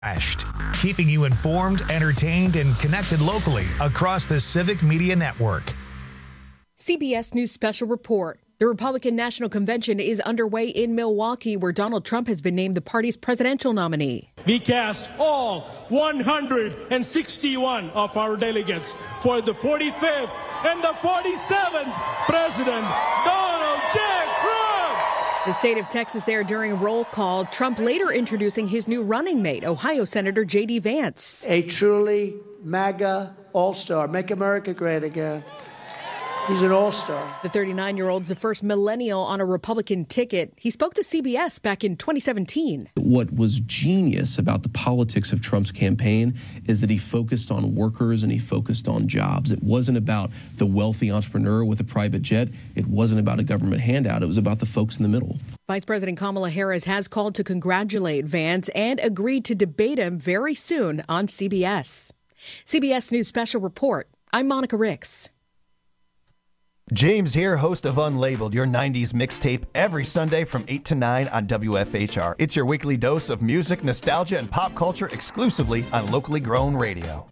Keeping you informed, entertained, and connected locally across the Civic Media Network. CBS News Special Report. The Republican National Convention is underway in Milwaukee, where Donald Trump has been named the party's presidential nominee. We cast all 161 of our delegates for the 45th and the 47th President, Donald J. Trump. The state of Texas there during a roll call, Trump later introducing his new running mate, Ohio Senator J.D. Vance. A truly MAGA all-star. Make America great again. He's an all-star. The 39-year-old's the first millennial on a Republican ticket. He spoke to CBS back in 2017. What was genius about the politics of Trump's campaign is that he focused on workers and he focused on jobs. It wasn't about the wealthy entrepreneur with a private jet. It wasn't about a government handout. It was about the folks in the middle. Vice President Kamala Harris has called to congratulate Vance and agreed to debate him very soon on CBS. CBS News Special Report. I'm Monica Ricks. James here, host of Unlabeled, your 90s mixtape, every Sunday from 8 to 9 on WFHR. It's your weekly dose of music, nostalgia, and pop culture exclusively on locally grown radio.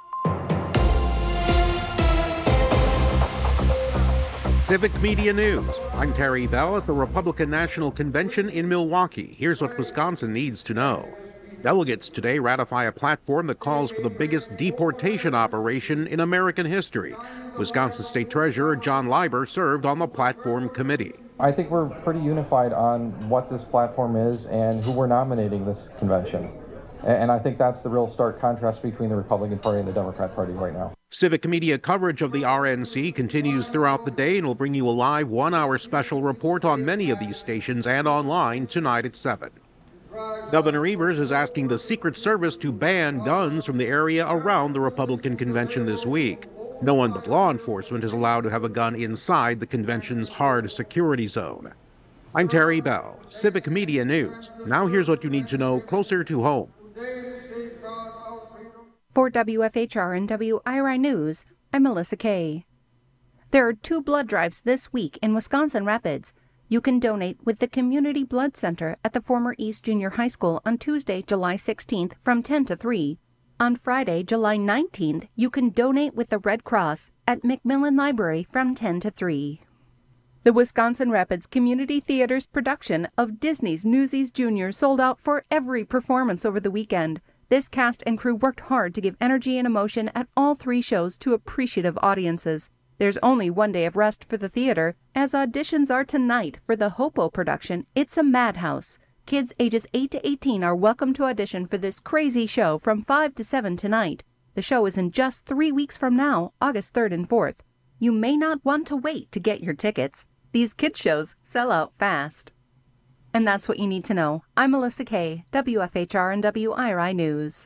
Civic Media News. I'm Terry Bell at the Republican National Convention in Milwaukee. Here's what Wisconsin needs to know. Delegates today ratify a platform that calls for the biggest deportation operation in American history. Wisconsin State Treasurer John Leiber served on the platform committee. I think we're pretty unified on what this platform is and who we're nominating this convention. And I think that's the real stark contrast between the Republican Party and the Democrat Party right now. Civic media coverage of the RNC continues throughout the day and will bring you a live one-hour special report on many of these stations and online tonight at 7. Governor Evers is asking the Secret Service to ban guns from the area around the Republican convention this week. No one but law enforcement is allowed to have a gun inside the convention's hard security zone. I'm Terry Bell, Civic Media News. Now here's what you need to know closer to home. For WFHR and WIRI News, I'm Melissa Kay. There are 2 blood drives this week in Wisconsin Rapids. You can donate with the Community Blood Center at the former East Junior High School on Tuesday, July 16th from 10 to 3. On Friday, July 19th, you can donate with the Red Cross at Macmillan Library from 10 to 3. The Wisconsin Rapids Community Theater's production of Disney's Newsies Jr. sold out for every performance over the weekend. This cast and crew worked hard to give energy and emotion at all 3 shows to appreciative audiences. There's only one day of rest for the theater, as auditions are tonight for the Hopo production, It's a Madhouse. Kids ages 8 to 18 are welcome to audition for this crazy show from 5 to 7 tonight. The show is in just 3 weeks from now, August 3rd and 4th. You may not want to wait to get your tickets. These kids shows sell out fast. And that's what you need to know. I'm Melissa Kay, WFHR and WIRI News.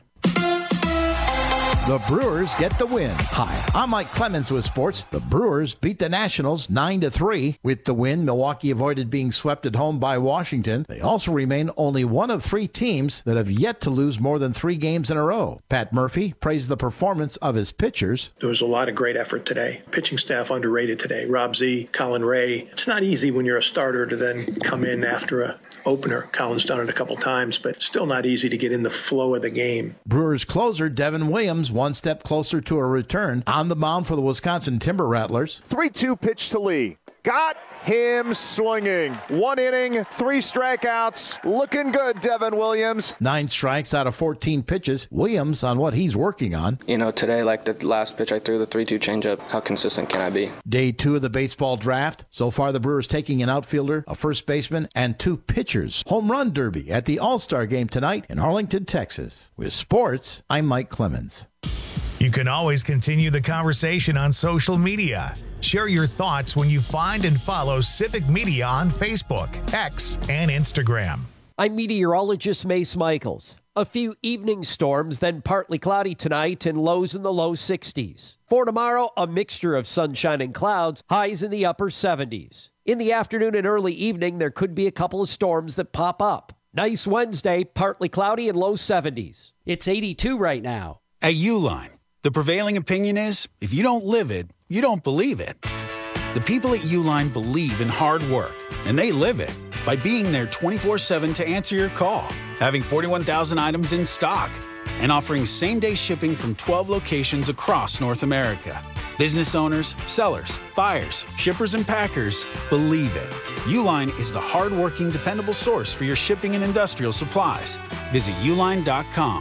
The Brewers get the win. Hi, I'm Mike Clemens with sports. The Brewers beat the Nationals 9-3. With the win, Milwaukee avoided being swept at home by Washington. They also remain only one of 3 teams that have yet to lose more than 3 games in a row. Pat Murphy praised the performance of his pitchers. There was a lot of great effort today. Pitching staff underrated today. Rob Z, Colin Ray. It's not easy when you're a starter to then come in after a opener. Colin's done it a couple times, but still not easy to get in the flow of the game. Brewers closer Devin Williams one step closer to a return on the mound for the Wisconsin Timber Rattlers. 3-2 pitch to Lee. Got him swinging. 1 inning, 3 strikeouts. Looking good, Devin Williams. 9 strikes out of 14 pitches. Williams on what he's working on. You know, today, like the last pitch, I threw the 3-2 changeup. How consistent can I be? Day 2 of the baseball draft. So far, the Brewers taking an outfielder, a first baseman, and 2 pitchers. Home run derby at the All-Star game tonight in Arlington, Texas. With sports, I'm Mike Clemens. You can always continue the conversation on social media. Share your thoughts when you find and follow Civic Media on Facebook, X, and Instagram. I'm meteorologist Mace Michaels. A few evening storms, then partly cloudy tonight and lows in the low 60s. For tomorrow, a mixture of sunshine and clouds, highs in the upper 70s. In the afternoon and early evening, there could be a couple of storms that pop up. Nice Wednesday, partly cloudy and low 70s. It's 82 right now. At Uline, the prevailing opinion is, if you don't live it, you don't believe it. The people at Uline believe in hard work, and they live it. by being there 24/7 to answer your call, having 41,000 items in stock, and offering same-day shipping from 12 locations across North America. Business owners, sellers, buyers, shippers, and packers believe it. Uline is the hard-working, dependable source for your shipping and industrial supplies. Visit uline.com.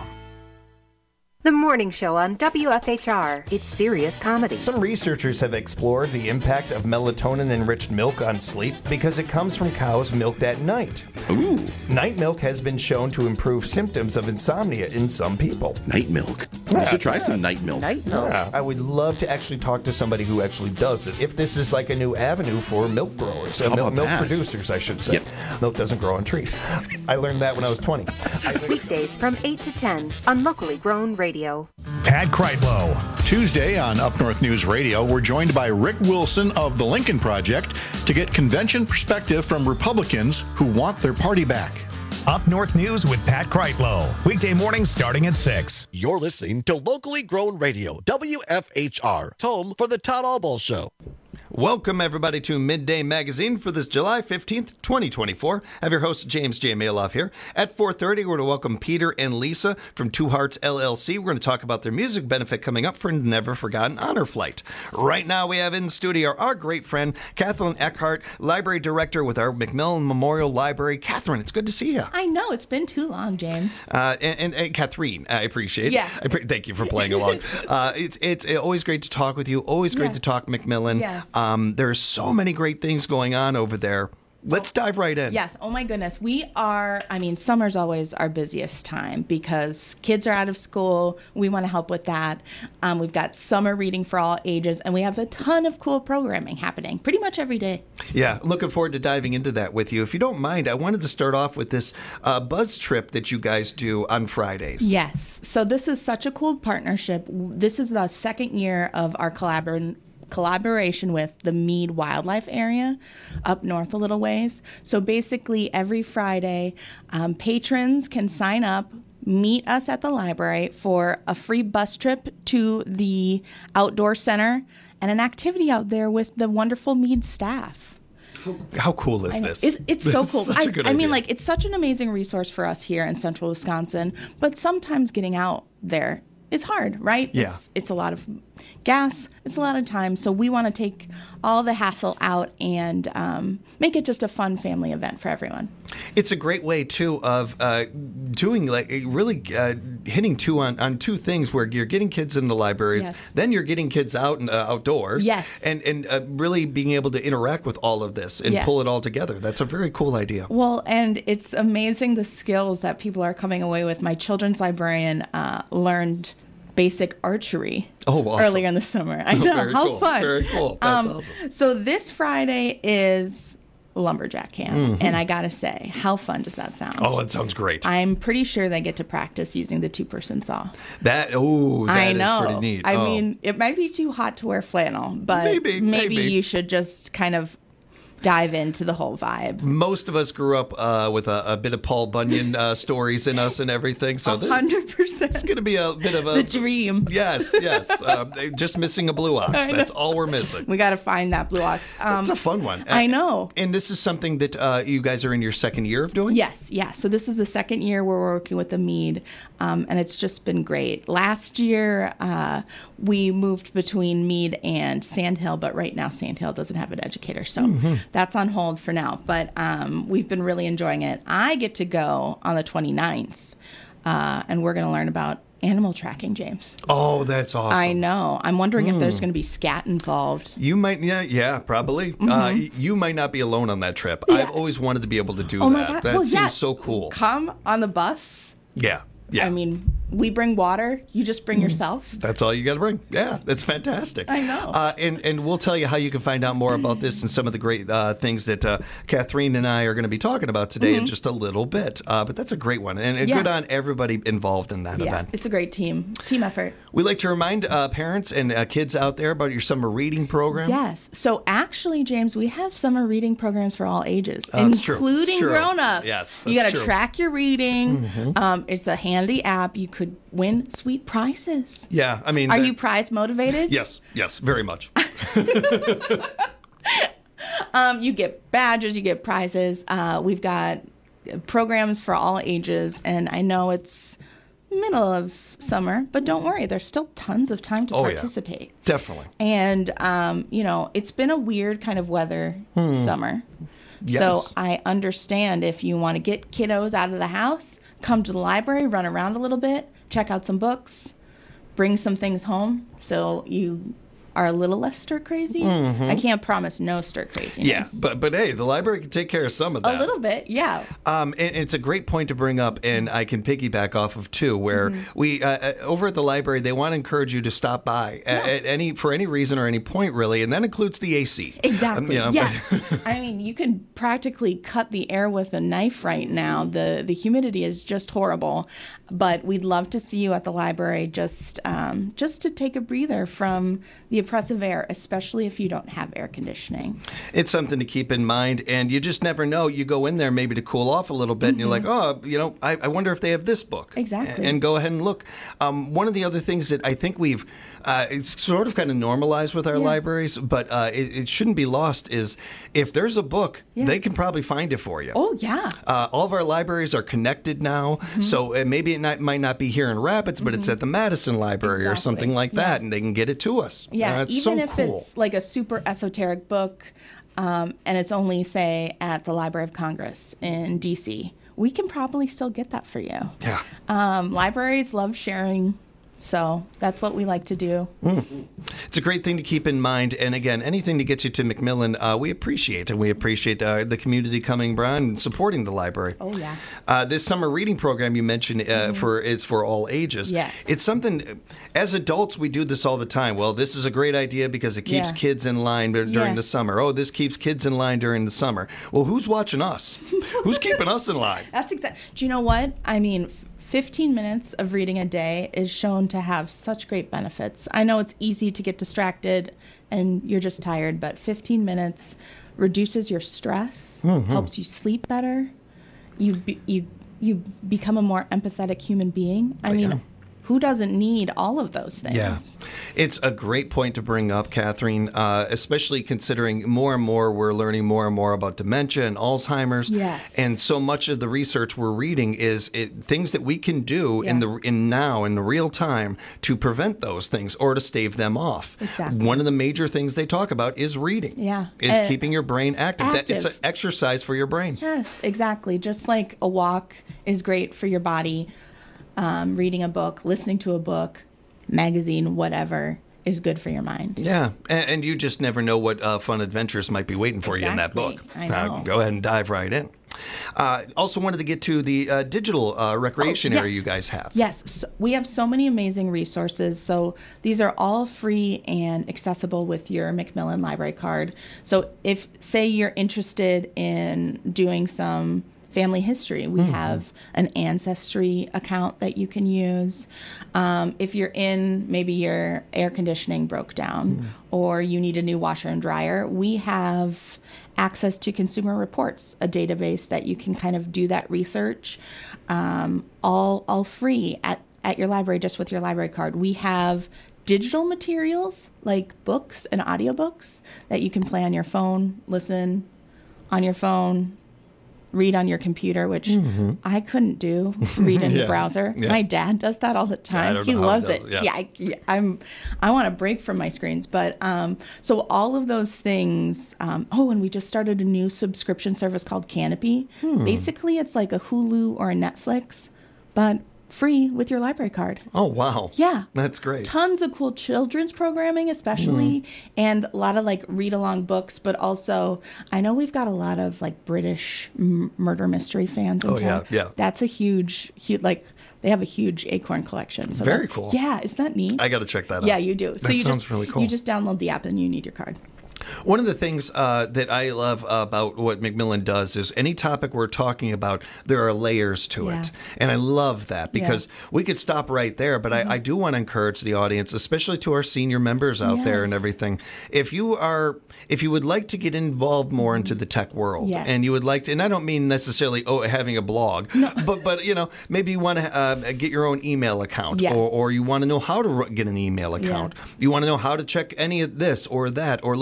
The morning show on WFHR. It's serious comedy. Some researchers have explored the impact of melatonin-enriched milk on sleep because it comes from cows milked at night. Ooh. Night milk has been shown to improve symptoms of insomnia in some people. Night milk. I should try some night milk. Night milk. Yeah, I would love to actually talk to somebody who actually does this. If this is like a new avenue for milk growers, milk producers, I should say. Yep. Milk doesn't grow on trees. I learned that when I was 20. Weekdays from 8 to 10 on locally grown radio. Pat Kreitlow. Tuesday on Up North News Radio, we're joined by Rick Wilson of the Lincoln Project to get convention perspective from Republicans who want their party back. Up North News with Pat Kreitlow. Weekday mornings starting at 6. You're listening to locally grown radio, WFHR, home for the Todd Albaugh Show. Welcome, everybody, to Midday Magazine for this July 15th, 2024. I have your host, James J. Maloff, here. At 4:30, we're going to welcome Peter and Lisa from Two Hearts LLC. We're going to talk about their music benefit coming up for Never Forgotten Honor Flight. Right now, we have in studio our great friend, Kathleen Eckhart, Library Director with our McMillan Memorial Library. Catherine, it's good to see you. I know. It's been too long, James. And Catherine, I appreciate it. Yeah. Thank you for playing along. It's always great to talk with you. Always great to talk McMillan. Yes. There's so many great things going on over there. Let's dive right in. Yes. Oh, my goodness. Summer's always our busiest time because kids are out of school. We want to help with that. We've got summer reading for all ages, and we have a ton of cool programming happening pretty much every day. Yeah. Looking forward to diving into that with you. If you don't mind, I wanted to start off with this buzz trip that you guys do on Fridays. Yes. So this is such a cool partnership. This is the second year of our collaboration with the Mead Wildlife Area up north a little ways. So basically every Friday, patrons can sign up, meet us at the library for a free bus trip to the outdoor center and an activity out there with the wonderful Mead staff. How cool is this? It's so cool. Such a good idea. It's such an amazing resource for us here in central Wisconsin, but sometimes getting out there is hard, right? Yeah. It's a lot of gas. It's a lot of time. So we want to take all the hassle out and make it just a fun family event for everyone. It's a great way, too, of doing hitting on two things where you're getting kids in the libraries, Yes. then you're getting kids out and outdoors, Yes. and really being able to interact with all of this and Yeah. pull it all together. That's a very cool idea. Well, and it's amazing the skills that people are coming away with. My children's librarian learned basic archery earlier in the summer. I know, Very how cool. fun. Very cool. That's awesome. So this Friday is lumberjack camp, and I gotta say, how fun does that sound? Oh, it sounds great. I'm pretty sure they get to practice using the 2-person saw. That I is know. pretty neat. I mean, it might be too hot to wear flannel, but maybe you should just kind of dive into the whole vibe. Most of us grew up with a bit of Paul Bunyan stories in us and everything. So 100%. It's going to be a bit of The dream. Yes. Just missing a blue ox. That's all we're missing. We got to find that blue ox. It's a fun one. I know. And this is something that you guys are in your second year of doing? Yes. So this is the second year we're working with the Mead, and it's just been great. Last year, we moved between Mead and Sandhill, but right now Sandhill doesn't have an educator, so that's on hold for now. But we've been really enjoying it. I get to go on the 29th, and we're going to learn about animal tracking, James. Oh, that's awesome. I know. I'm wondering if there's going to be scat involved. You might, yeah, probably. You might not be alone on that trip. Yeah. I've always wanted to be able to do Oh that. my God. That Well, seems so cool. Come on the bus. Yeah. I mean, we bring water. You just bring yourself. That's all you got to bring. Yeah, that's fantastic. I know. And we'll tell you how you can find out more about this and some of the great things that Catherine and I are going to to about today in just a little bit. But that's a great one. And good on everybody involved in that event. It's a great team effort. We like to remind parents and kids out there about your summer reading program. Yes. So actually, James, we have summer reading programs for all ages, That's true. including It's true. grown-ups. Yes, you that's got to true. track your reading. It's a handy app. You could win sweet prizes. Yeah, I mean... Are you prize motivated? Yes, very much. You get badges, you get prizes. We've got programs for all ages, and I know it's middle of summer, but don't worry, there's still tons of time to participate. Yeah. Definitely. And, it's been a weird kind of weather summer. Yes. So I understand if you want to get kiddos out of the house, come to the library, run around a little bit, check out some books, bring some things home so you are a little less stir crazy. Mm-hmm. I can't promise no stir craziness. Yeah, but hey, the library can take care of some of that. A little bit, yeah. And it's a great point to bring up, and I can piggyback off of too, where we over at the library they want to encourage you to stop by for any reason or any point really, and that includes the AC. Exactly. Yes. I mean, you can practically cut the air with a knife right now. The humidity is just horrible, but we'd love to see you at the library just to take a breather from the oppressive air, especially if you don't have air conditioning. It's something to keep in mind, and you just never know. You go in there maybe to cool off a little bit, and you're like, I wonder if they have this book. Exactly. And go ahead and look. One of the other things that I think we've it's sort of kind of normalized with our libraries, but it shouldn't be lost is if there's a book, they can probably find it for you. Oh, yeah. All of our libraries are connected now, so maybe it might not be here in Rapids, but it's at the Madison Library or something like that, and they can get it to us. Yeah, it's even so if cool. it's like a super esoteric book and it's only, say, at the Library of Congress in D.C., we can probably still get that for you. Yeah. Libraries love sharing. So that's what we like to do. It's a great thing to keep in mind. And again, anything to get you to McMillan, we appreciate. And we appreciate the community coming by and supporting the library. Oh, yeah. This summer reading program you mentioned is for all ages. Yes. It's something, as adults, we do this all the time. Well, this is a great idea because it keeps kids in line during the summer. Oh, this keeps kids in line during the summer. Well, who's watching us? Who's keeping us in line? That's exactly. Do you know what? I mean, 15 minutes of reading a day is shown to have such great benefits. I know it's easy to get distracted and you're just tired, but 15 minutes reduces your stress, helps you sleep better. You become a more empathetic human being. I mean, who doesn't need all of those things? Yeah. It's a great point to bring up, Catherine, especially considering more and more we're learning more and more about dementia and Alzheimer's. Yes. And so much of the research we're reading is things that we can do in the real time to prevent those things or to stave them off. Exactly. One of the major things they talk about is reading. Yeah. Is keeping your brain active. It's an exercise for your brain. Yes, exactly. Just like a walk is great for your body. Reading a book, listening to a book, magazine, whatever, is good for your mind. Yeah, and you just never know what fun adventures might be waiting for you in that book. I know. Go ahead and dive right in. Also wanted to get to the digital recreation area you guys have. Yes, so we have so many amazing resources. So these are all free and accessible with your Macmillan Library card. So if, say, you're interested in doing some family history, we have an Ancestry account that you can use. If you're maybe your air conditioning broke down or you need a new washer and dryer, we have access to Consumer Reports, a database that you can kind of do that research all free at your library, just with your library card. We have digital materials like books and audiobooks that you can play on your phone, listen on your phone, read on your computer, which I couldn't do, read in the browser. Yeah. My dad does that all the time. He loves it. I want a break from my screens. But so all of those things. And we just started a new subscription service called Canopy. Basically, it's like a Hulu or a Netflix, but free with your library card. Oh, wow. Yeah. That's great. Tons of cool children's programming, especially, and a lot of like read-along books, but also I know we've got a lot of like British murder mystery fans in town. Yeah. That's a huge, like they have a huge Acorn collection. So very cool. Yeah, isn't that neat? I got to check that out. Yeah, you do. So that sounds really cool. You just download the app and you need your card. One of the things that I love about what Macmillan does is any topic we're talking about, there are layers to it. And I love that because we could stop right there. But I do want to encourage the audience, especially to our senior members out there and everything. If you would like to get involved more into the tech world and you would like to, and I don't mean necessarily having a blog, but maybe you want to get your own email account or you want to know how to get an email account. You want to know how to check any of this or that or look into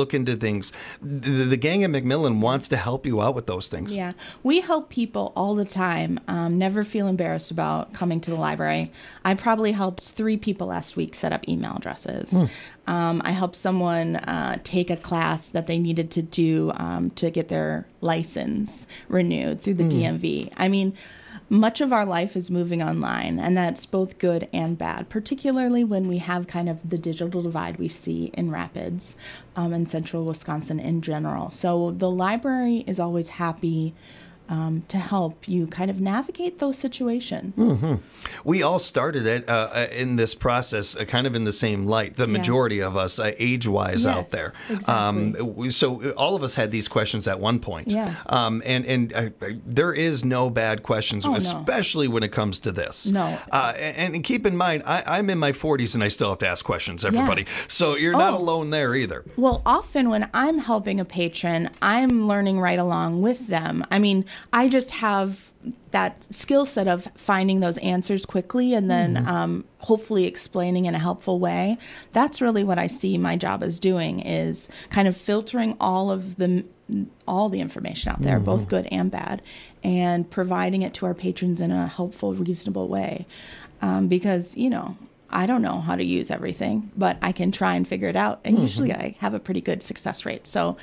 things. The gang at McMillan wants to help you out with those things. Yeah, we help people all the time. Never feel embarrassed about coming to the library. I probably helped 3 people last week set up email addresses. I helped someone take a class that they needed to do to get their license renewed through the DMV. I mean, much of our life is moving online, and that's both good and bad, particularly when we have kind of the digital divide we see in Rapids and central Wisconsin in general. So the library is always happy to help you kind of navigate those situations. We all started it in this process kind of in the same light, the majority of us age-wise out there. Exactly. So all of us had these questions at one point. Yeah. And there is no bad questions, especially when it comes to this. No. And keep in mind, I'm in my 40s and I still have to ask questions, everybody. So you're not alone there either. Well, often when I'm helping a patron, I'm learning right along with them. I mean, I just have that skill set of finding those answers quickly and then hopefully explaining in a helpful way. That's really what I see my job as doing, is kind of filtering all the information out there, both good and bad, and providing it to our patrons in a helpful, reasonable way. Because, you know, I don't know how to use everything, but I can try and figure it out. And usually I have a pretty good success rate. So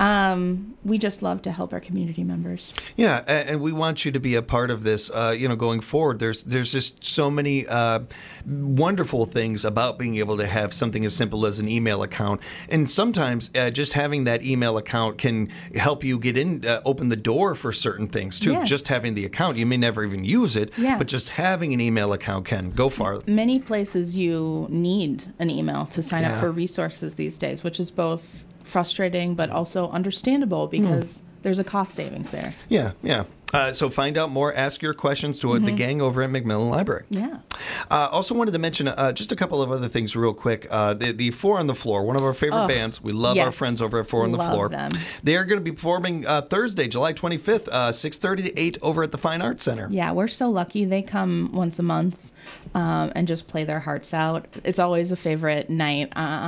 we just love to help our community members. Yeah, and we want you to be a part of this, going forward. There's just so many wonderful things about being able to have something as simple as an email account. And sometimes just having that email account can help you get in, open the door for certain things, too. Yes. Just having the account. You may never even use it, but just having an email account can go far. Many places you need an email to sign up for resources these days, which is both frustrating but also understandable because there's a cost savings there. Yeah. So find out more, ask your questions to the gang over at McMillan Library. Yeah. Also wanted to mention just a couple of other things real quick. The Four on the Floor, one of our favorite bands. We love our friends over at Four on the Floor. Them. They are going to be performing Thursday, July 25th, 6:30 to 8 over at the Fine Arts Center. Yeah, we're so lucky. They come once a month and just play their hearts out. It's always a favorite night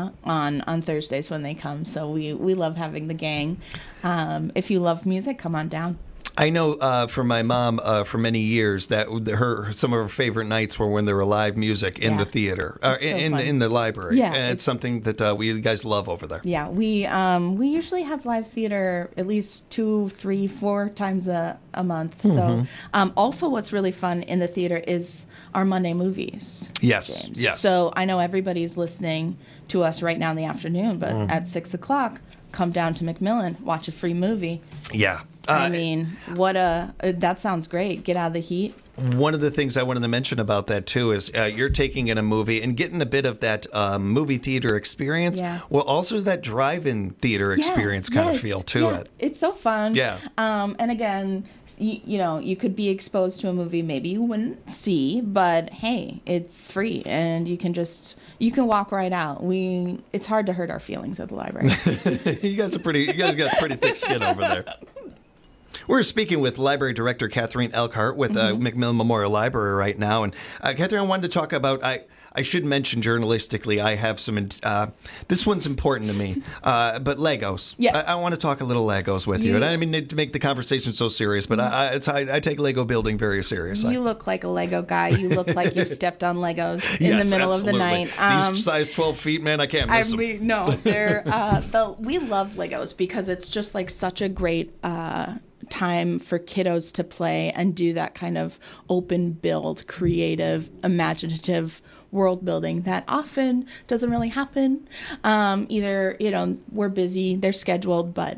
on Thursdays when they come. So we love having the gang. If you love music, come on down. I know for my mom for many years that some of her favorite nights were when there were live music in the theater, in the library. Yeah, and it's something that we guys love over there. Yeah, we usually have live theater at least 2, 3, 4 times a month. So also what's really fun in the theater is our Monday movies. Yes, James. yes. So I know everybody's listening to us right now in the afternoon, but at 6 o'clock, come down to McMillan, watch a free movie. Yeah. I mean, that sounds great. Get out of the heat. One of the things I wanted to mention about that, too, is you're taking in a movie and getting a bit of that movie theater experience. Yeah. Well, also that drive-in theater experience kind of feel to it. It's so fun. Yeah. And again, you could be exposed to a movie maybe you wouldn't see, but hey, it's free and you can walk right out. It's hard to hurt our feelings at the library. You guys got pretty thick skin over there. We're speaking with Library Director Catherine Elkhart with McMillan Memorial Library right now. And Catherine, I wanted to talk about, I should mention journalistically, I have some, this one's important to me, but Legos. Yeah. I want to talk a little Legos with you. And I didn't mean to make the conversation so serious, but I take Lego building very seriously. You look like a Lego guy. You look like you stepped on Legos in the middle of the night. These size 12 feet, man, I can't miss them. No, we love Legos because it's just like such a great time for kiddos to play and do that kind of open build, creative, imaginative world building that often doesn't really happen. Either, we're busy, they're scheduled, but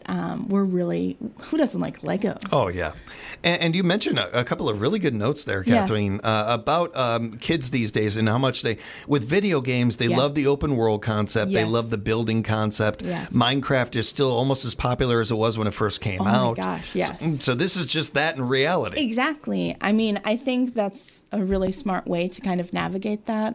who doesn't like Legos? Oh, yeah. And you mentioned a couple of really good notes there, Catherine, about kids these days and how much with video games, they love the open world concept. Yes. They love the building concept. Yes. Minecraft is still almost as popular as it was when it first came out. Oh, my gosh, yes. So this is just that in reality. Exactly. I mean, I think that's a really smart way to kind of navigate that.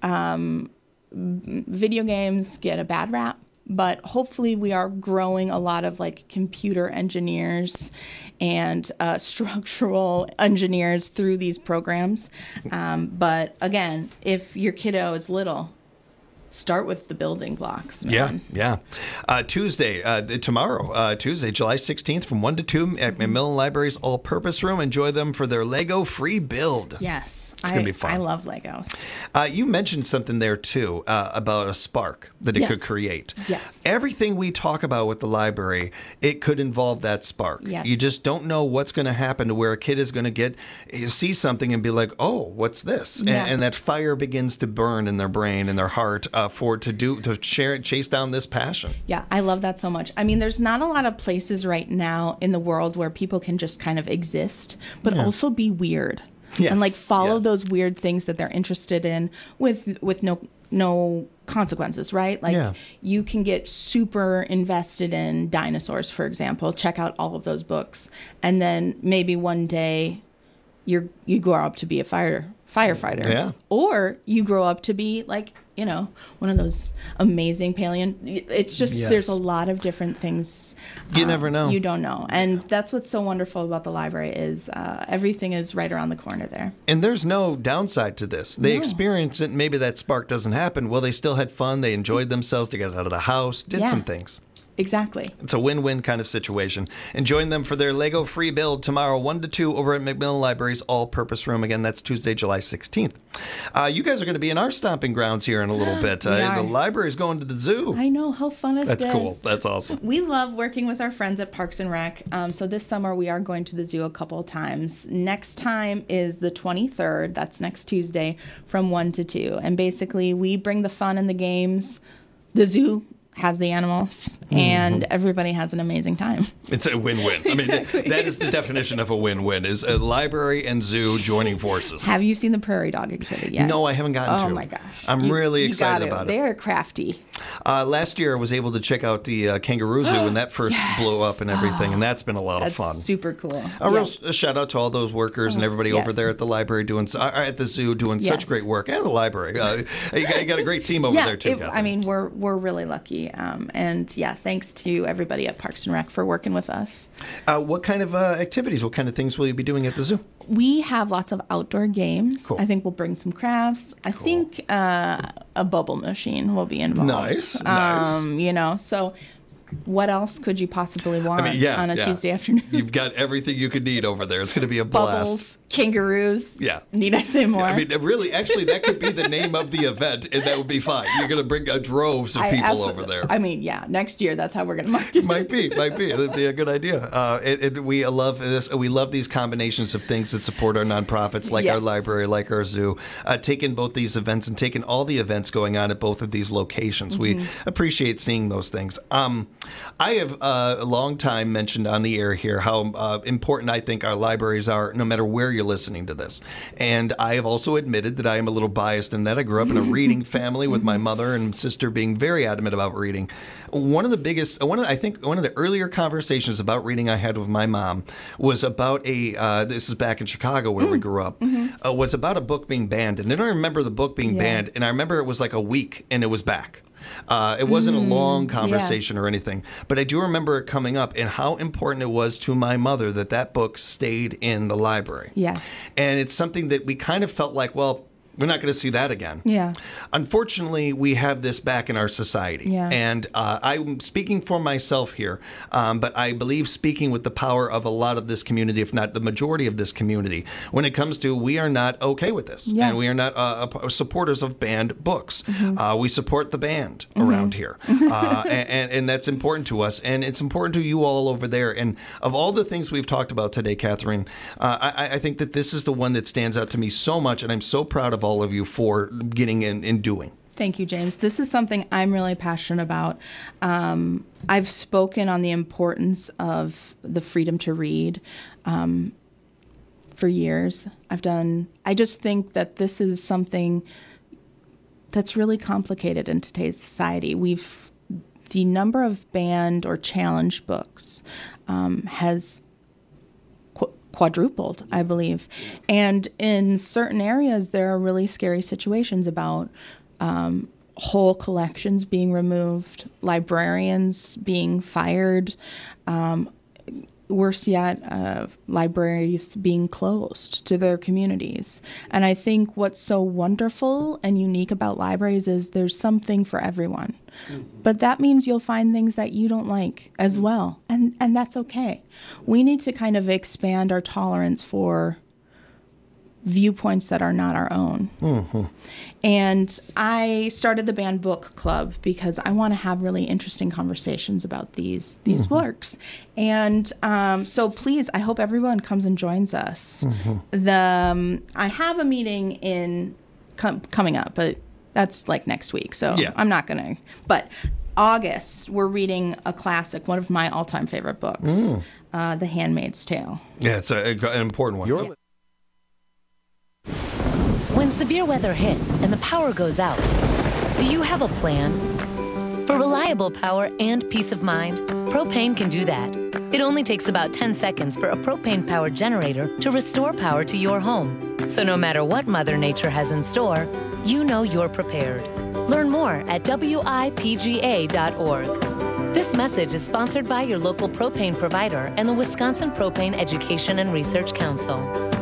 Video games get a bad rap, but hopefully we are growing a lot of like computer engineers and structural engineers through these programs. But again, if your kiddo is little, start with the building blocks, man. Yeah. Tomorrow, Tuesday, July 16th from 1 to 2 at Macmillan Library's All-Purpose Room. Enjoy them for their Lego free build. Yes. It's going to be fun. I love Legos. You mentioned something there, too, about a spark that it could create. Yes. Everything we talk about with the library, it could involve that spark. Yes. You just don't know what's going to happen to where a kid is going to see something and be like, oh, what's this? Yeah. And that fire begins to burn in their brain and their heart to chase down this passion. Yeah, I love that so much. I mean, there's not a lot of places right now in the world where people can just kind of exist, but also be weird. Yes, and like follow those weird things that they're interested in with no consequences, right? Like you can get super invested in dinosaurs, for example, check out all of those books, and then maybe one day you grow up to be a firefighter. Yeah. Or you grow up to be like, one of those amazing it's just there's a lot of different things. You never know. You don't know. And that's what's so wonderful about the library is everything is right around the corner there. And there's no downside to this. They experience it. Maybe that spark doesn't happen. Well, they still had fun. They enjoyed themselves. They got out of the house, did some things. Exactly. It's a win-win kind of situation. And join them for their Lego free build tomorrow, 1 to 2 over at Macmillan Library's All-Purpose Room. Again, that's Tuesday, July 16th. You guys are going to be in our stomping grounds here in a little bit. The library's going to the zoo. I know. How fun is this? That's cool. That's awesome. We love working with our friends at Parks and Rec. So this summer we are going to the zoo a couple of times. Next time is the 23rd. That's next Tuesday from 1 to 2. And basically we bring the fun and the games. The zoo has the animals, and everybody has an amazing time. It's a win-win. I mean, that is the definition of a win-win, is a library and zoo joining forces. Have you seen the prairie dog exhibit yet? No, I haven't gotten to. Oh, my gosh. I'm really excited about it. They're crafty. Last year, I was able to check out the kangaroo zoo when that first blew up and everything, and that's been a lot of fun. Super cool. A shout out to all those workers and everybody over there at the library at the zoo doing such great work, and the library. You got a great team over there, too. I mean, we're really lucky. And thanks to everybody at Parks and Rec for working with us. What kind of activities, what kind of things will you be doing at the zoo? We have lots of outdoor games. Cool. I think we'll bring some crafts. I think a bubble machine will be involved. Nice. So what else could you possibly want on a Tuesday afternoon? You've got everything you could need over there. It's going to be a blast. Bubbles, kangaroos. Yeah. Need I say more? I mean, really, actually, that could be the name of the event, and that would be fine. You're going to bring droves of people over there. I mean, next year, that's how we're going to market it. Might be. That'd be a good idea. We love this. We love these combinations of things that support our nonprofits, like our library, like our zoo. Taking both these events and taking all the events going on at both of these locations. We appreciate seeing those things. I have a long time mentioned on the air here how important I think our libraries are, no matter where you're listening to this. And I have also admitted that I am a little biased in that I grew up in a reading family with my mother and sister being very adamant about reading. One of the earlier conversations about reading I had with my mom was about this is back in Chicago where we grew up, was about a book being banned. And I don't remember the book being banned, and I remember it was like a week and it was back. It wasn't a long conversation or anything, but I do remember it coming up and how important it was to my mother that book stayed in the library. Yes. And it's something that we kind of felt like, well, we're not going to see that again. Yeah. Unfortunately, we have this back in our society. Yeah. And I'm speaking for myself here, but I believe speaking with the power of a lot of this community, if not the majority of this community, when it comes to we are not okay with this. Yeah. And we are not supporters of banned books. We support the band around here. And that's important to us. And it's important to you all over there. And of all the things we've talked about today, Catherine, I think that this is the one that stands out to me so much. And I'm so proud of all of you for getting in and doing. Thank you, James. This is something I'm really passionate about. I've spoken on the importance of the freedom to read for years. I just think that this is something that's really complicated in today's society. The number of banned or challenged books has quadrupled, I believe. And in certain areas, there are really scary situations about whole collections being removed, librarians being fired. worse yet, libraries being closed to their communities. And I think what's so wonderful and unique about libraries is there's something for everyone. But that means you'll find things that you don't like as well. And that's okay. We need to kind of expand our tolerance for viewpoints that are not our own. And I started the Banned Book Club because I want to have really interesting conversations about these works. And so please, I hope everyone comes and joins us. I have a meeting coming up, but that's like next week. So I'm not going to. But August, we're reading a classic, one of my all-time favorite books, The Handmaid's Tale. Yeah, it's an important one. When severe weather hits and the power goes out, do you have a plan? For reliable power and peace of mind, Propane can do that. It only takes about 10 seconds for a propane-powered generator to restore power to your home. So no matter what Mother Nature has in store, you know you're prepared. Learn more at WIPGA.org. This message is sponsored by your local propane provider and the Wisconsin Propane Education and Research Council.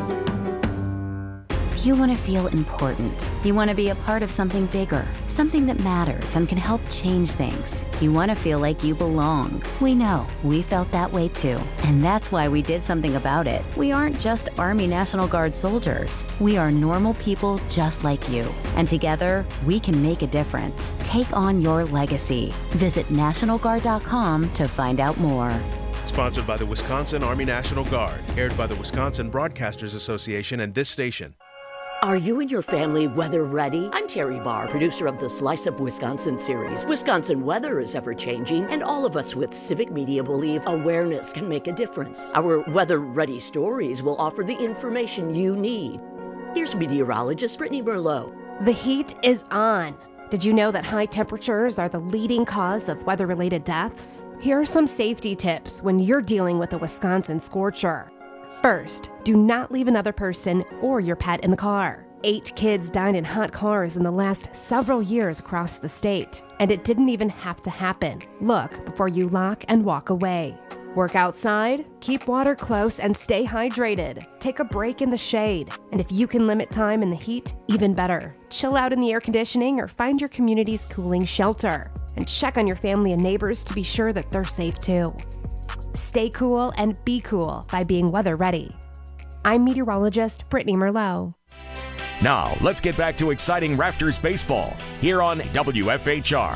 You want to feel important. You want to be a part of something bigger, something that matters and can help change things. You want to feel like you belong. We know. We felt that way too. And that's why we did something about it. We aren't just Army National Guard soldiers. We are normal people just like you. And together, we can make a difference. Take on your legacy. Visit NationalGuard.com to find out more. Sponsored by the Wisconsin Army National Guard. Aired by the Wisconsin Broadcasters Association and this station. Are you and your family weather ready? I'm Terry Barr, producer of the Slice of Wisconsin series. Wisconsin weather is ever changing, and all of us with Civic Media believe awareness can make a difference. Our weather ready stories will offer the information you need. Here's meteorologist Brittany Merlot. The heat is on. Did you know that high temperatures are the leading cause of weather-related deaths? Here are some safety tips when you're dealing with a Wisconsin scorcher. First, do not leave another person or your pet in the car. 8 kids died in hot cars in the last several years across the state, and it didn't even have to happen. Look before you lock and walk away. Work outside, keep water close, and stay hydrated. Take a break in the shade, and if you can limit time in the heat, even better. Chill out in the air conditioning or find your community's cooling shelter. And check on your family and neighbors to be sure that they're safe too. Stay cool and be cool by being weather ready. I'm meteorologist Brittany Merlot. Now, let's get back to exciting Raptors baseball here on WFHR.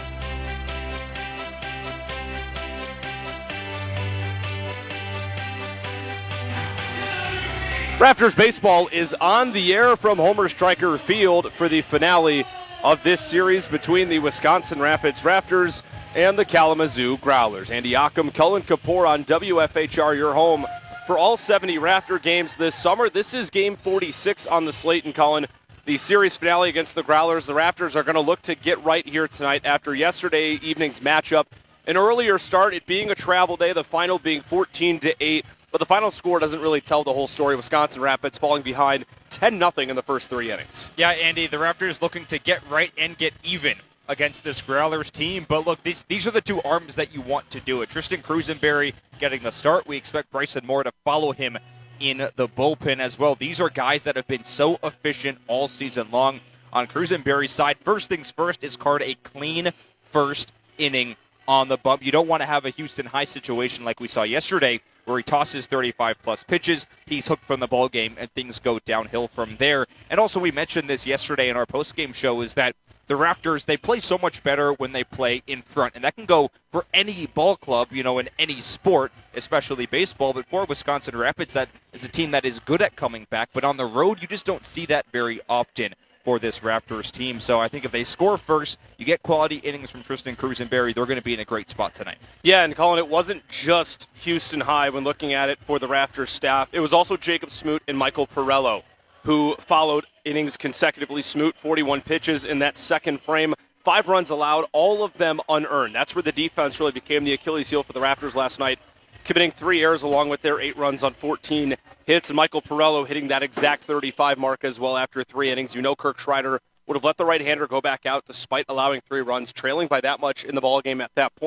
Raptors baseball is on the air from Homer Stryker Field for the finale of this series between the Wisconsin Rapids Raptors and the Kalamazoo Growlers. Andy Ockham, Cullen Kapoor on WFHR, your home for all 70 Raptor games this summer. This is game 46 on the slate, and Cullen, the series finale against the Growlers. The Raptors are going to look to get right here tonight after yesterday evening's matchup. An earlier start, it being a travel day, the final being 14-8, but the final score doesn't really tell the whole story. Wisconsin Rapids falling behind 10-0 in the first 3 innings. Yeah, Andy, the Raptors looking to get right and get even against this Growlers team. But look, these are the 2 arms that you want to do it. Tristan Crusenberry getting the start. We expect Bryson Moore to follow him in the bullpen as well. These are guys that have been so efficient all season long. On Crusenberry's side, first things first is card a clean first inning on the bump. You don't want to have a Houston High situation like we saw yesterday where he tosses 35-plus pitches, he's hooked from the ball game, and things go downhill from there. And also, we mentioned this yesterday in our post-game show, is that the Raptors, they play so much better when they play in front, and that can go for any ball club, in any sport, especially baseball. But for Wisconsin Rapids, that is a team that is good at coming back, but on the road, you just don't see that very often for this Raptors team. So I think if they score first, you get quality innings from Tristan Crusenberry, they're going to be in a great spot tonight. Yeah, and Colin, it wasn't just Houston High when looking at it for the Raptors staff. It was also Jacob Smoot and Michael Pirello, who followed innings consecutively. Smoot, 41 pitches in that second frame, 5 runs allowed, all of them unearned. That's where the defense really became the Achilles heel for the Raptors last night, committing 3 errors along with their 8 runs on 14 hits, and Michael Pirello hitting that exact 35 mark as well after 3 innings. Kirk Schreider would have let the right-hander go back out despite allowing 3 runs, trailing by that much in the ballgame at that point.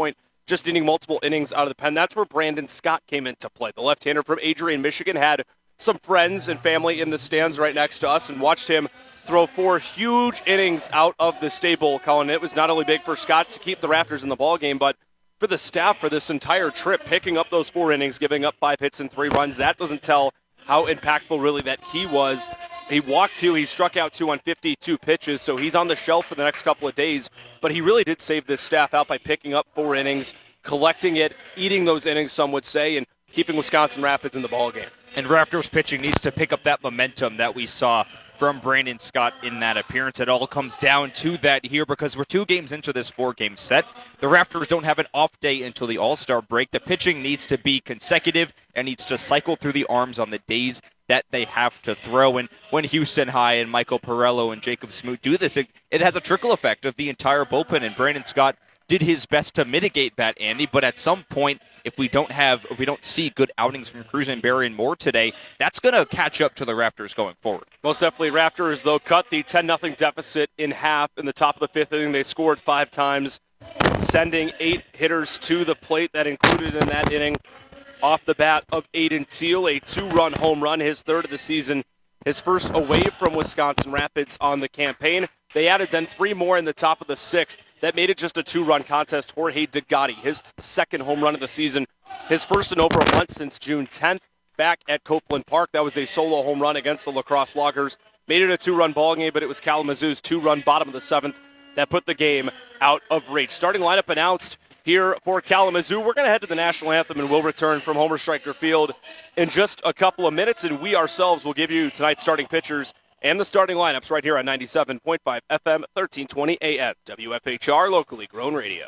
just needing multiple innings out of the pen. That's where Brandon Scott came into play. The left-hander from Adrian, Michigan, had some friends and family in the stands right next to us and watched him throw 4 huge innings out of the stable, Colin. It was not only big for Scott to keep the Raptors in the ballgame, but for the staff for this entire trip, picking up those 4 innings, giving up 5 hits and 3 runs. That doesn't tell how impactful really that he was. He walked 2, he struck out 2 on 52 pitches, so he's on the shelf for the next couple of days. But he really did save this staff out by picking up 4 innings, collecting it, eating those innings, some would say, and keeping Wisconsin Rapids in the ballgame. And Raptors pitching needs to pick up that momentum that we saw from Brandon Scott in that appearance. It all comes down to that here because we're 2 games into this 4-game set. The Raptors don't have an off day until the All-Star break. The pitching needs to be consecutive and needs to cycle through the arms on the days that they have to throw. And when Houston High and Michael Pirello and Jacob Smoot do this, it has a trickle effect of the entire bullpen. And Brandon Scott did his best to mitigate that, Andy. But at some point, if we don't see good outings from Cruisenberry and Moore today, that's going to catch up to the Raptors going forward. Most definitely. Raptors, though, cut the 10-0 deficit in half in the top of the 5th inning. They scored 5 times, sending 8 hitters to the plate. That included in that inning, off the bat of Aiden Teal, a 2-run home run, his 3rd of the season, his first away from Wisconsin Rapids on the campaign. They added then 3 more in the top of the 6th. That made it just a 2-run contest. Jorge Degatti, his 2nd home run of the season, his first in over a month since June 10th back at Copeland Park. That was a solo home run against the La Crosse Loggers. Made it a 2-run ballgame, but it was Kalamazoo's 2-run bottom of the 7th that put the game out of reach. Starting lineup announced here for Kalamazoo. We're going to head to the national anthem, and we'll return from Homer Stryker Field in just a couple of minutes, and we ourselves will give you tonight's starting pitchers and the starting lineups right here on 97.5 FM, 1320 AM, WFHR, locally grown radio.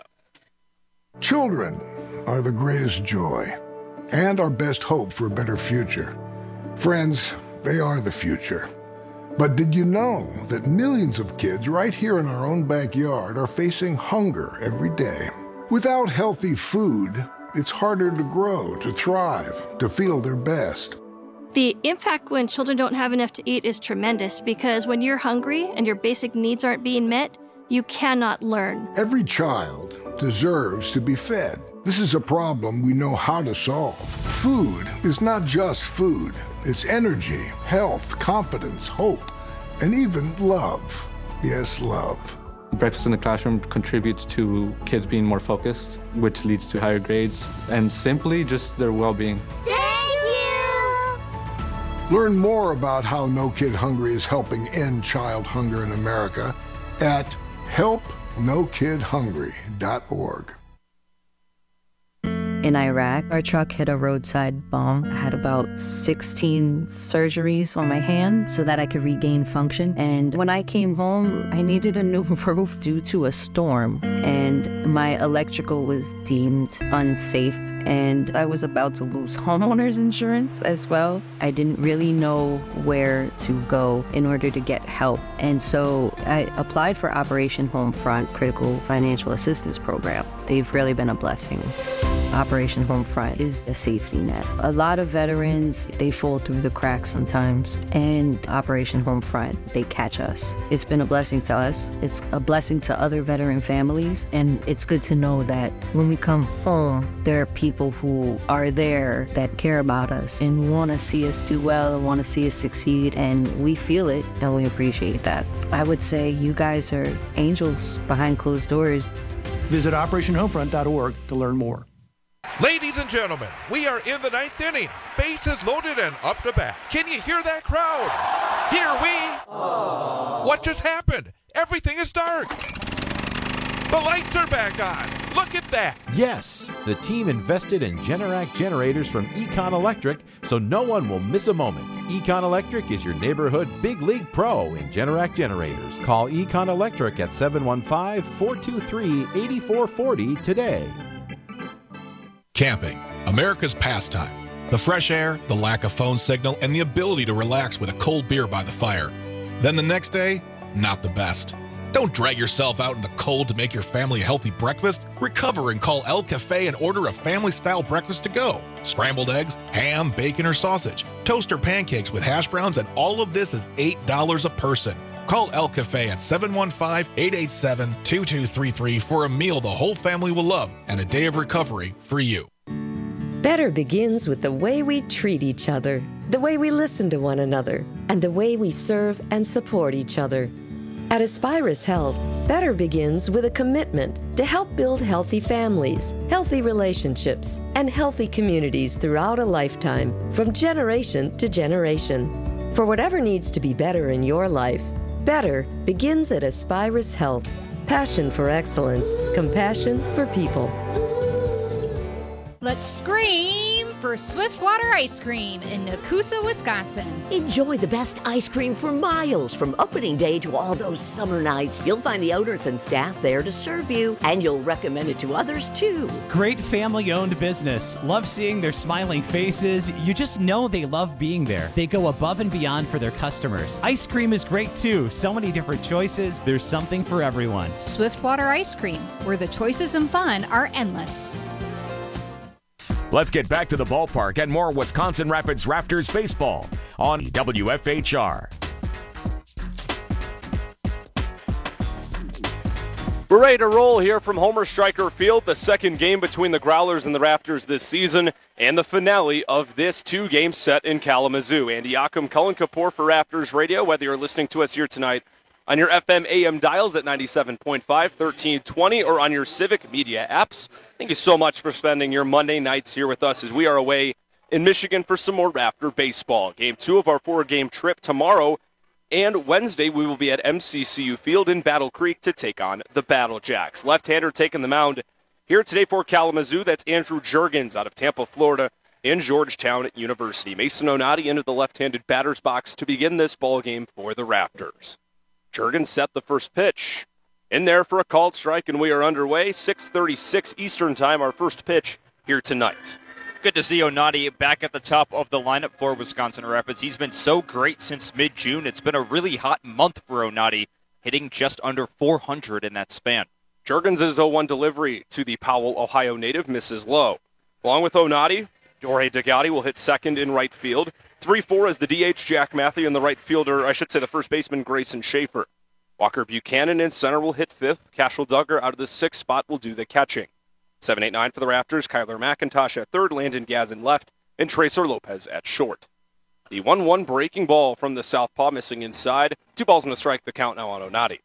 Children are the greatest joy and our best hope for a better future. Friends, they are the future. But did you know that millions of kids right here in our own backyard are facing hunger every day? Without healthy food, it's harder to grow, to thrive, to feel their best. The impact when children don't have enough to eat is tremendous because when you're hungry and your basic needs aren't being met, you cannot learn. Every child deserves to be fed. This is a problem we know how to solve. Food is not just food. It's energy, health, confidence, hope, and even love. Yes, love. Breakfast in the classroom contributes to kids being more focused, which leads to higher grades, and simply just their well-being. Learn more about how No Kid Hungry is helping end child hunger in America at helpnokidhungry.org. In Iraq, our truck hit a roadside bomb. I had about 16 surgeries on my hand so that I could regain function. And when I came home, I needed a new roof due to a storm. And my electrical was deemed unsafe. And I was about to lose homeowners insurance as well. I didn't really know where to go in order to get help. And so I applied for Operation Homefront Critical Financial Assistance Program. They've really been a blessing. Operation Homefront is the safety net. A lot of veterans, they fall through the cracks sometimes, and Operation Homefront, they catch us. It's been a blessing to us. It's a blessing to other veteran families, and it's good to know that when we come home, there are people who are there that care about us and want to see us do well and want to see us succeed, and we feel it, and we appreciate that. I would say you guys are angels behind closed doors. Visit OperationHomefront.org to learn more. Ladies and gentlemen, we are in the 9th inning. Bases loaded and up to bat. Can you hear that crowd? Here we... Aww. What just happened? Everything is dark. The lights are back on. Look at that. Yes, the team invested in Generac generators from Econ Electric, so no one will miss a moment. Econ Electric is your neighborhood big league pro in Generac generators. Call Econ Electric at 715-423-8440 today. Camping, America's pastime. The fresh air, the lack of phone signal, and the ability to relax with a cold beer by the fire. Then the next day, not the best. Don't drag yourself out in the cold to make your family a healthy breakfast. Recover and call El Cafe and order a family-style breakfast to go. Scrambled eggs, ham, bacon, or sausage, toast or pancakes with hash browns, and all of this is $8 a person. Call El Cafe at 715-887-2233 for a meal the whole family will love and a day of recovery for you. Better begins with the way we treat each other, the way we listen to one another, and the way we serve and support each other. At Aspirus Health, better begins with a commitment to help build healthy families, healthy relationships, and healthy communities throughout a lifetime, from generation to generation. For whatever needs to be better in your life, better begins at Aspirus Health. Passion for excellence, compassion for people. Let's scream for Swiftwater Ice Cream in Nakusa, Wisconsin. Enjoy the best ice cream for miles from opening day to all those summer nights. You'll find the owners and staff there to serve you, and you'll recommend it to others too. Great family-owned business. Love seeing their smiling faces. You just know they love being there. They go above and beyond for their customers. Ice cream is great too. So many different choices. There's something for everyone. Swiftwater Ice Cream, where the choices and fun are endless. Let's get back to the ballpark and more Wisconsin Rapids Raptors baseball on WFHR. We're ready to roll here from Homer Stryker Field, the second game between the Growlers and the Raptors this season, and the finale of this two-game set in Kalamazoo. Andy Occam, Cullen Kapoor for Raptors Radio, whether you're listening to us here tonight on your FM AM dials at 97.5, 1320, or on your Civic Media apps. Thank you so much for spending your Monday nights here with us as we are away in Michigan for some more Raptor baseball. Game 2 of our 4-game trip tomorrow, and Wednesday we will be at MCCU Field in Battle Creek to take on the Battle Jacks. Left-hander taking the mound here today for Kalamazoo. That's Andrew Juergens out of Tampa, Florida, and Georgetown University. Mason Onati into the left-handed batter's box to begin this ball game for the Raptors. Juergens set the first pitch. In there for a called strike, and we are underway. 6:36 Eastern Time, our first pitch here tonight. Good to see Onati back at the top of the lineup for Wisconsin Rapids. He's been so great since mid-June. It's been a really hot month for Onati, hitting just under 400 in that span. Juergens' 0-1 delivery to the Powell, Ohio native, misses low. Along with Onati, Jorge Degatti will hit second in right field. 3-4 as the DH Jack Matthew and the right fielder, I should say the first baseman Grayson Schaefer. Walker Buchanan in center will hit fifth. Cashel Duggar out of the sixth spot will do the catching. 7-8-9 for the Raptors, Kyler McIntosh at third, Landon Gazin left, and Tracer Lopez at short. The 1-1 breaking ball from the southpaw missing inside. 2 balls and a strike, the count now on Onati.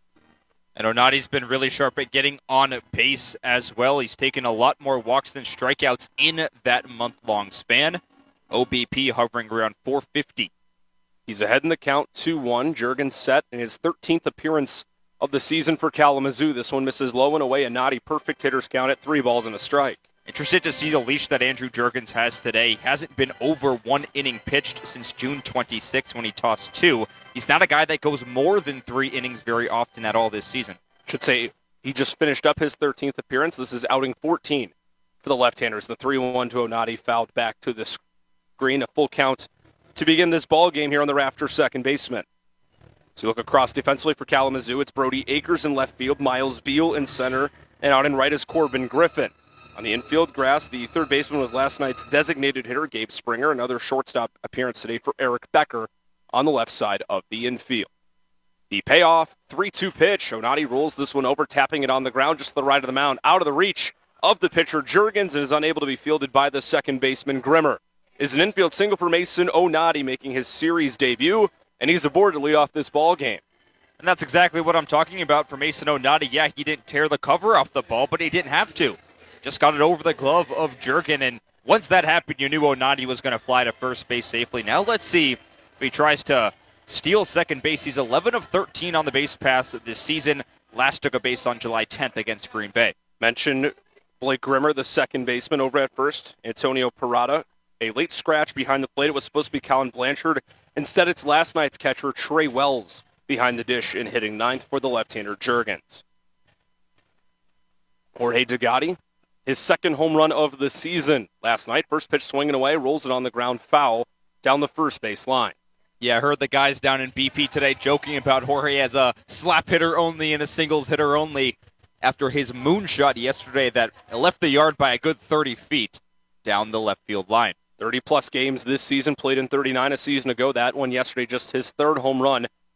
And Onati's been really sharp at getting on base as well. He's taken a lot more walks than strikeouts in that month-long span. OBP hovering around 450. He's ahead in the count, 2-1. Juergens set in his 13th appearance of the season for Kalamazoo. This one misses low and away. Onati perfect hitter's count at 3 balls and a strike. Interested to see the leash that Andrew Juergens has today. He hasn't been over 1 inning pitched since June 26 when he tossed 2. He's not a guy that goes more than 3 innings very often at all this season. Should say he just finished up his 13th appearance. This is outing 14 for the left-handers. The 3-1 to Onati fouled back to the screen. A full count to begin this ball game here on the Raptors second baseman. So you look across defensively for Kalamazoo. It's Brody Akers in left field, Miles Beal in center, and out in right is Corbin Griffin. On the infield grass, the third baseman was last night's designated hitter, Gabe Springer. Another shortstop appearance today for Eric Becker on the left side of the infield. The payoff, 3-2 pitch. Onati rolls this one over, tapping it on the ground just to the right of the mound, out of the reach of the pitcher Juergens, and is unable to be fielded by the second baseman Grimmer. Is an infield single for Mason Onati, making his series debut, and he's aboard to lead off this ball game. And that's exactly what I'm talking about for Mason Onati. Yeah, he didn't tear the cover off the ball, but he didn't have to. Just got it over the glove of Juergens, and once that happened, you knew Onati was going to fly to first base safely. Now let's see if he tries to steal second base. He's 11 of 13 on the base pass this season. Last took a base on July 10th against Green Bay. Mention Blake Grimmer, the second baseman over at first. Antonio Parada, a late scratch behind the plate. It was supposed to be Colin Blanchard. Instead, it's last night's catcher, Trey Wells, behind the dish and hitting ninth for the left-hander Juergens. Jorge Degatti, his second home run of the season last night. First pitch swinging away, rolls it on the ground foul down the first base line. Yeah, I heard the guys down in BP today joking about Jorge as a slap hitter only and a singles hitter only after his moonshot yesterday that left the yard by a good 30 feet down the left field line. 30-plus games this season, played in 39 a season ago. That one yesterday, just his third home run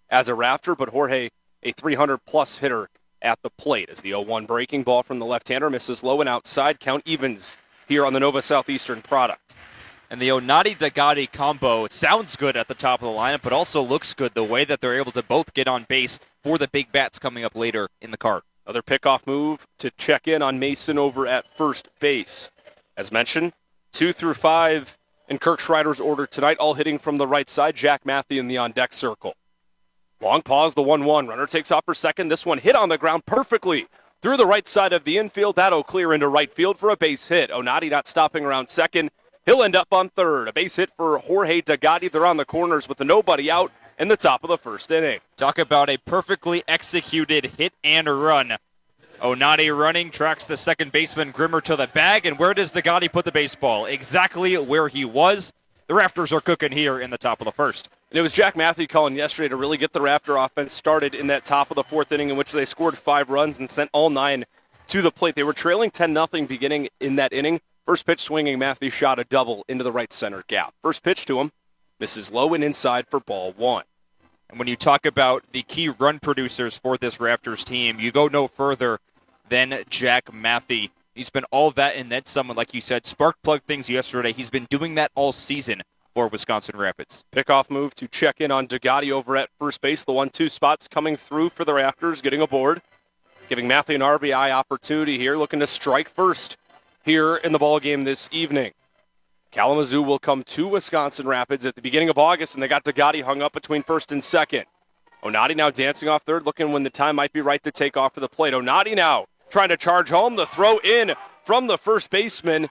as a Raptor, but Jorge, a 300-plus hitter at the plate as the 0-1 breaking ball from the left-hander misses low and outside. Count evens here on the Nova Southeastern product. And the Onati-Dagati combo sounds good at the top of the lineup, but also looks good the way that they're able to both get on base for the big bats coming up later in the card. Another pickoff move to check in on Mason over at first base. As mentioned, 2 through 5 in Kirk Schreider's order tonight, all hitting from the right side. Jack Matthew in the on-deck circle. Long pause, the 1-1. Runner takes off for second. This one hit on the ground perfectly through the right side of the infield. That'll clear into right field for a base hit. Onati not stopping around second. He'll end up on third. A base hit for Jorge Dagati. They're on the corners with the nobody out in the top of the first inning. Talk about a perfectly executed hit and run. Onati running, tracks the second baseman Grimmer to the bag, and where does Dagati put the baseball? Exactly where he was. The Raptors are cooking here in the top of the first. And it was Jack Matthew calling yesterday to really get the Raptor offense started in that top of the fourth inning in which they scored 5 runs and sent all 9 to the plate. They were trailing 10-0 beginning in that inning. First pitch swinging, Matthew shot a double into the right center gap. First pitch to him, misses low and inside for ball 1. And when you talk about the key run producers for this Raptors team, you go no further than Jack Matthew. He's been all that and then some, like you said, spark plug things yesterday. He's been doing that all season for Wisconsin Rapids. Pickoff move to check in on Dagati over at first base. The 1-2 spots coming through for the Raptors, getting aboard, giving Matthew an RBI opportunity here, looking to strike first here in the ballgame this evening. Kalamazoo will come to Wisconsin Rapids at the beginning of August, and they got Dagati hung up between first and second. Onati now dancing off third, looking when the time might be right to take off for the plate. Onati now trying to charge home. The throw in from the first baseman.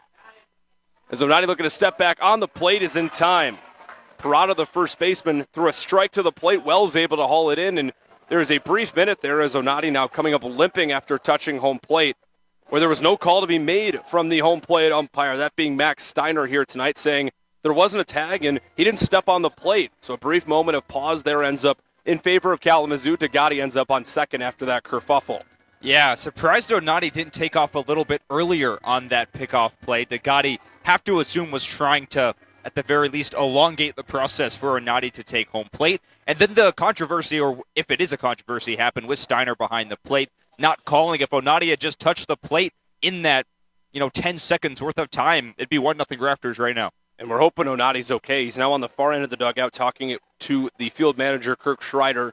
As Onati looking to step back on the plate is in time. Parada, the first baseman, threw a strike to the plate. Wells able to haul it in, and there is a brief minute there as Onati now coming up limping after touching home plate, where there was no call to be made from the home plate umpire, that being Max Steiner here tonight, saying there wasn't a tag and he didn't step on the plate. So a brief moment of pause there ends up in favor of Kalamazoo. Dagati ends up on second after that kerfuffle. Yeah, surprised Onati didn't take off a little bit earlier on that pickoff play. Dagati, have to assume, was trying to, at the very least, elongate the process for Onati to take home plate. And then the controversy, or if it is a controversy, happened with Steiner behind the plate, not calling. If Onati had just touched the plate in that, 10 seconds worth of time, it'd be 1-0 Raptors right now. And we're hoping Onati's okay. He's now on the far end of the dugout talking to the field manager, Kirk Schreider.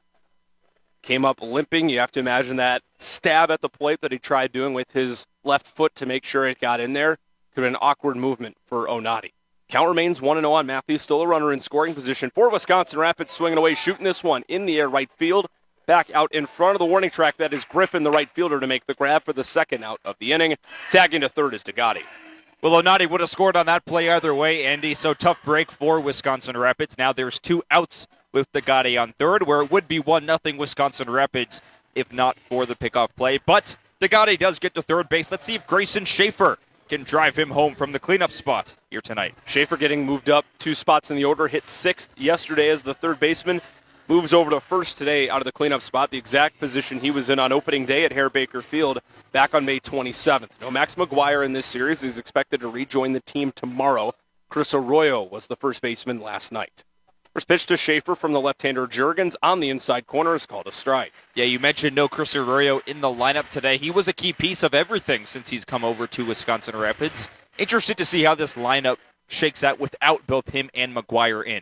Came up limping. You have to imagine that stab at the plate that he tried doing with his left foot to make sure it got in there. Could have been an awkward movement for Onati. Count remains 1-0 on Matthews. Still a runner in scoring position for Wisconsin Rapids. Swinging away, shooting this one in the air right field. Back out in front of the warning track. That is Griffin, the right fielder, to make the grab for the second out of the inning. Tagging to third is Dagati. Well, Onati would have scored on that play either way, Andy. So tough break for Wisconsin Rapids. Now there's 2 outs with Dagati on third, where it would be 1-0 Wisconsin Rapids if not for the pickoff play. But Dagati does get to third base. Let's see if Grayson Schaefer can drive him home from the cleanup spot here tonight. Schaefer getting moved up 2 spots in the order, hit 6th yesterday as the third baseman. Moves over to first today out of the cleanup spot, the exact position he was in on opening day at Hare Baker Field back on May 27th. No Max McGuire in this series. He's expected to rejoin the team tomorrow. Chris Arroyo was the first baseman last night. First pitch to Schaefer from the left-hander Juergens on the inside corner is called a strike. Yeah, you mentioned no Chris Arroyo in the lineup today. He was a key piece of everything since he's come over to Wisconsin Rapids. Interested to see how this lineup shakes out without both him and McGuire in.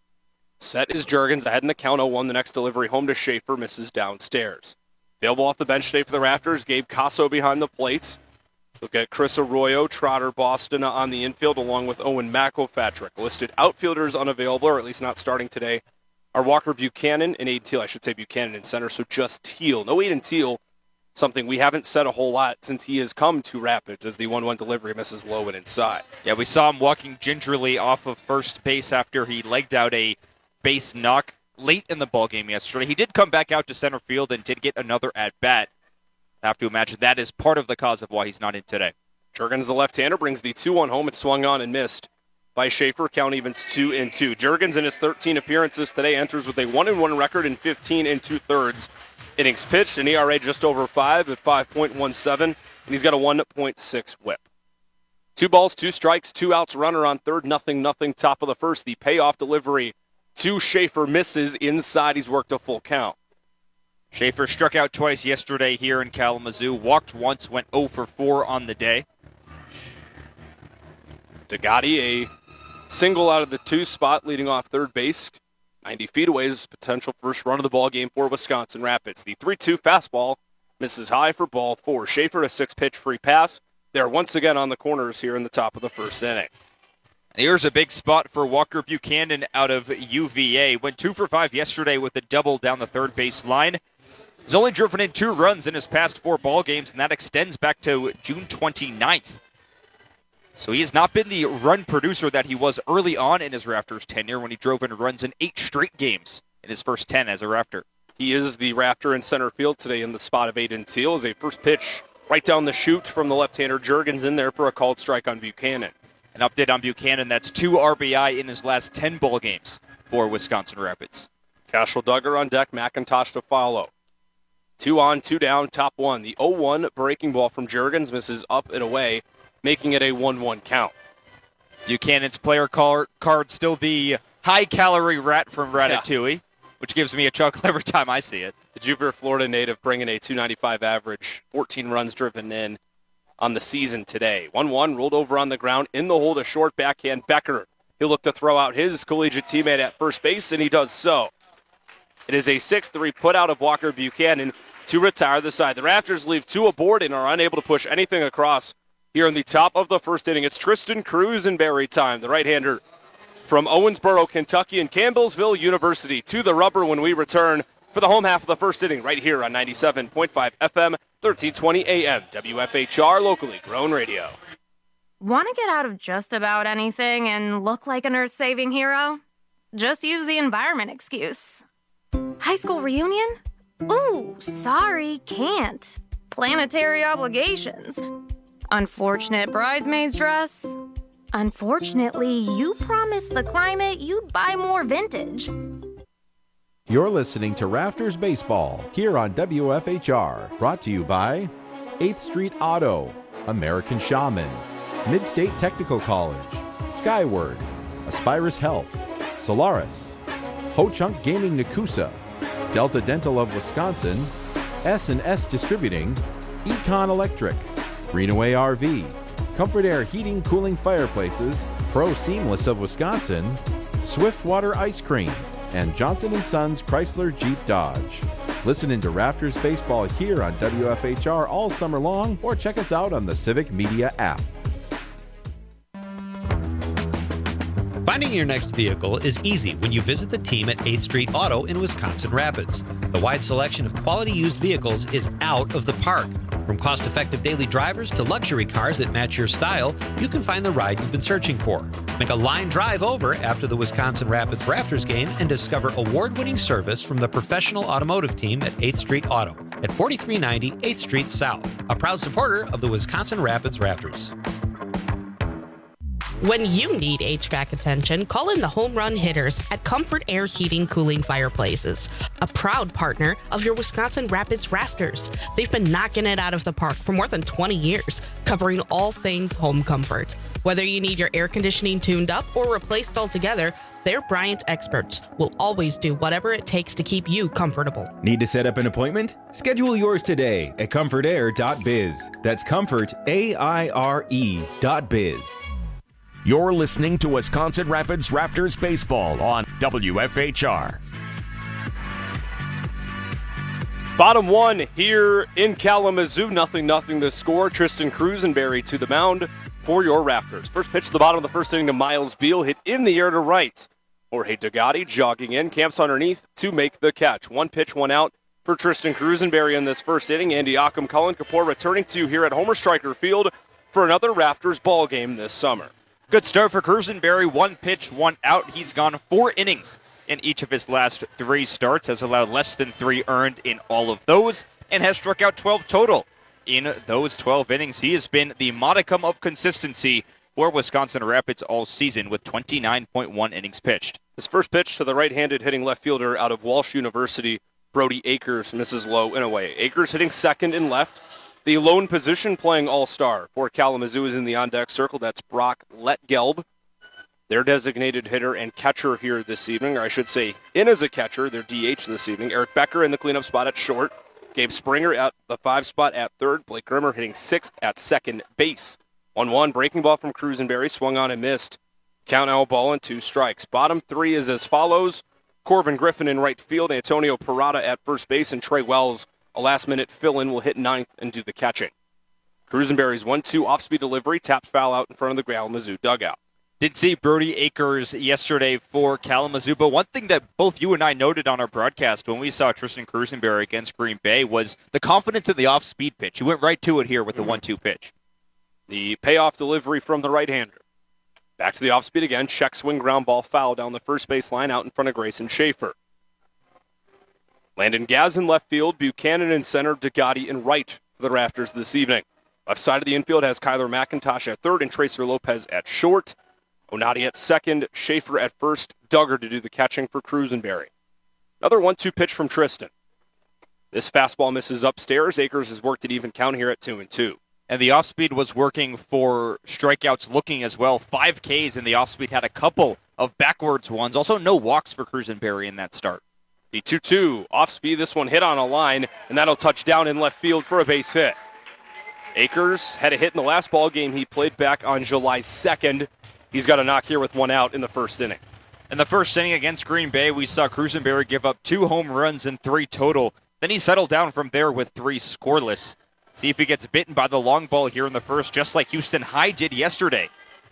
Set is Juergens ahead in the count 0-1. The next delivery home to Schaefer misses downstairs. Available off the bench today for the Raptors, Gabe Casso behind the plate. Look at Chris Arroyo, Trotter Boston on the infield, along with Owen McElpatrick. Listed outfielders unavailable, or at least not starting today, are Walker Buchanan and Aiden Teal. I should say Buchanan in center, so just Teal. No Aiden Teal, something we haven't said a whole lot since he has come to Rapids, as the 1-1 delivery misses low and inside. Yeah, we saw him walking gingerly off of first base after he legged out a base knock late in the ballgame yesterday. He did come back out to center field and did get another at-bat. I have to imagine that is part of the cause of why he's not in today. Juergens, the left-hander, brings the 2-1 home. It's swung on and missed by Schaefer. Count evens 2-2. Juergens, in his 13 appearances today, enters with a 1-1 record in 15 2/3 innings pitched, an ERA just over 5 at 5.17, and he's got a 1.6 whip. 2 balls, 2 strikes, 2 outs, runner on third, 0-0 top of the first. The payoff delivery 2 Schaefer misses inside. He's worked a full count. Schaefer struck out twice yesterday here in Kalamazoo. Walked once, went 0 for 4 on the day. Degatti, a single out of the 2 spot, leading off third base. 90 feet away is potential first run of the ball game for Wisconsin Rapids. The 3-2 fastball misses high for ball 4. Schaefer, a 6-pitch free pass. They're once again on the corners here in the top of the first inning. Here's a big spot for Walker Buchanan out of UVA. Went 2 for 5 yesterday with a double down the third base line. He's only driven in 2 runs in his past 4 ball games, and that extends back to June 29th. So he has not been the run producer that he was early on in his Raptors tenure when he drove in runs in 8 straight games in his first 10 as a Raptor. He is the Raptor in center field today in the spot of Aiden Teal as a first pitch right down the chute from the left-hander. Juergens in there for a called strike on Buchanan. An update on Buchanan, that's 2 RBI in his last 10 ball games for Wisconsin Rapids. Cashel Duggar on deck, McIntosh to follow. 2 on, 2 down, top 1. The 0-1 breaking ball from Juergens misses up and away, making it a 1-1 count. Buchanan's player card still the high-calorie rat from Ratatouille, which gives me a chuckle every time I see it. The Jupiter, Florida native bringing a .295 average, 14 runs driven in on the season today. 1-1 rolled over on the ground in the hole to short backhand Becker. He'll look to throw out his collegiate teammate at first base, and he does so. It is a 6-3 put out of Walker Buchanan to retire the side. The Raptors leave 2 aboard and are unable to push anything across here in the top of the first inning. It's Tristan Cruisenberry time, the right-hander from Owensboro, Kentucky, and Campbellsville University to the rubber when we return for the home half of the first inning right here on 97.5 FM, 1320 AM, WFHR, locally grown radio. Want to get out of just about anything and look like an earth-saving hero? Just use the environment excuse. High school reunion? Ooh, sorry, can't. Planetary obligations. Unfortunate bridesmaid's dress. Unfortunately, you promised the climate you'd buy more vintage. You're listening to Rafters Baseball here on WFHR. Brought to you by 8th Street Auto, American Shaman, Midstate Technical College, Skyward, Aspirus Health, Solaris, Ho-Chunk Gaming Nakusa, Delta Dental of Wisconsin, S&S Distributing, Econ Electric, Greenaway RV, Comfort Air Heating Cooling Fireplaces, Pro Seamless of Wisconsin, Swiftwater Ice Cream, and Johnson & Sons Chrysler Jeep Dodge. Listen into Rafters Baseball here on WFHR all summer long, or check us out on the Civic Media app. Finding your next vehicle is easy when you visit the team at 8th Street Auto in Wisconsin Rapids. The wide selection of quality used vehicles is out of the park. From cost-effective daily drivers to luxury cars that match your style, you can find the ride you've been searching for. Make a line drive over after the Wisconsin Rapids Raptors game and discover award-winning service from the professional automotive team at 8th Street Auto at 4390 8th Street South, a proud supporter of the Wisconsin Rapids Raptors. When you need HVAC attention, call in the home run hitters at Comfort Air Heating Cooling Fireplaces, a proud partner of your Wisconsin Rapids Raptors. They've been knocking it out of the park for more than 20 years, covering all things home comfort. Whether you need your air conditioning tuned up or replaced altogether, their Bryant experts will always do whatever it takes to keep you comfortable. Need to set up an appointment? Schedule yours today at comfortair.biz. That's comfortaire.biz. You're listening to Wisconsin Rapids Raptors Baseball on WFHR. Bottom 1 here in Kalamazoo. 0-0 the score. Tristan Cruisenberry to the mound for your Raptors. First pitch to the bottom of the first inning to Miles Beal. Hit in the air to right. Jorge Degatti jogging in. Camps underneath to make the catch. 1 pitch, 1 out for Tristan Cruisenberry in this first inning. Andy Ockham, Cullen Kapoor returning to you here at Homer Stryker Field for another Raptors ball game this summer. Good start for Cruisenberry. 1 pitch, 1 out. He's gone 4 innings in each of his last 3 starts, has allowed less than 3 earned in all of those, and has struck out 12 total in those 12 innings. He has been the modicum of consistency for Wisconsin Rapids all season with 29.1 innings pitched. His first pitch to the right-handed hitting left fielder out of Walsh University, Brody Akers, misses low and away. Akers hitting second and left. The lone position playing all-star for Kalamazoo is in the on-deck circle. That's Brock Letgelb. their designated hitter and catcher here this evening, or I should say in as a catcher, their DH this evening. Eric Becker in the cleanup spot at short. Gabe Springer at the 5 spot at third. Blake Grimmer hitting 6th at second base. 1-1, breaking ball from Cruisenberry, swung on and missed. Count now, ball and 2 strikes. Bottom 3 is as follows. Corbin Griffin in right field, Antonio Parada at first base, and Trey Wells, a last-minute fill-in, will hit 9th and do the catching. Cruisenberry's 1-2 off-speed delivery, tapped foul out in front of the Kalamazoo dugout. Did see Brody Akers yesterday for Kalamazoo, but one thing that both you and I noted on our broadcast when we saw Tristan Cruisenberry against Green Bay was the confidence in the off-speed pitch. He went right to it here with the 1-2 pitch. The payoff delivery from the right-hander. Back to the off-speed again, check swing ground ball foul down the first base line out in front of Grayson Schaefer. Landon Gaz in left field, Buchanan in center, DeGotti in right for the Rafters this evening. Left side of the infield has Kyler McIntosh at third and Tracer Lopez at short. Onati at second, Schaefer at first, Duggar to do the catching for Cruisenberry. Another 1-2 pitch from Tristan. This fastball misses upstairs. Akers has worked at even count here at 2-2. And the off-speed was working for strikeouts looking as well. 5 Ks, and the off-speed had a couple of backwards ones. Also no walks for Cruisenberry in that start. The 2-2 off-speed, this one hit on a line, and that'll touch down in left field for a base hit. Akers had a hit in the last ball game he played back on July 2nd. He's got a knock here with 1 out in the first inning. In the first inning against Green Bay, we saw Cruisenberry give up 2 home runs and 3 total. Then he settled down from there with 3 scoreless. See if he gets bitten by the long ball here in the first, just like Houston High did yesterday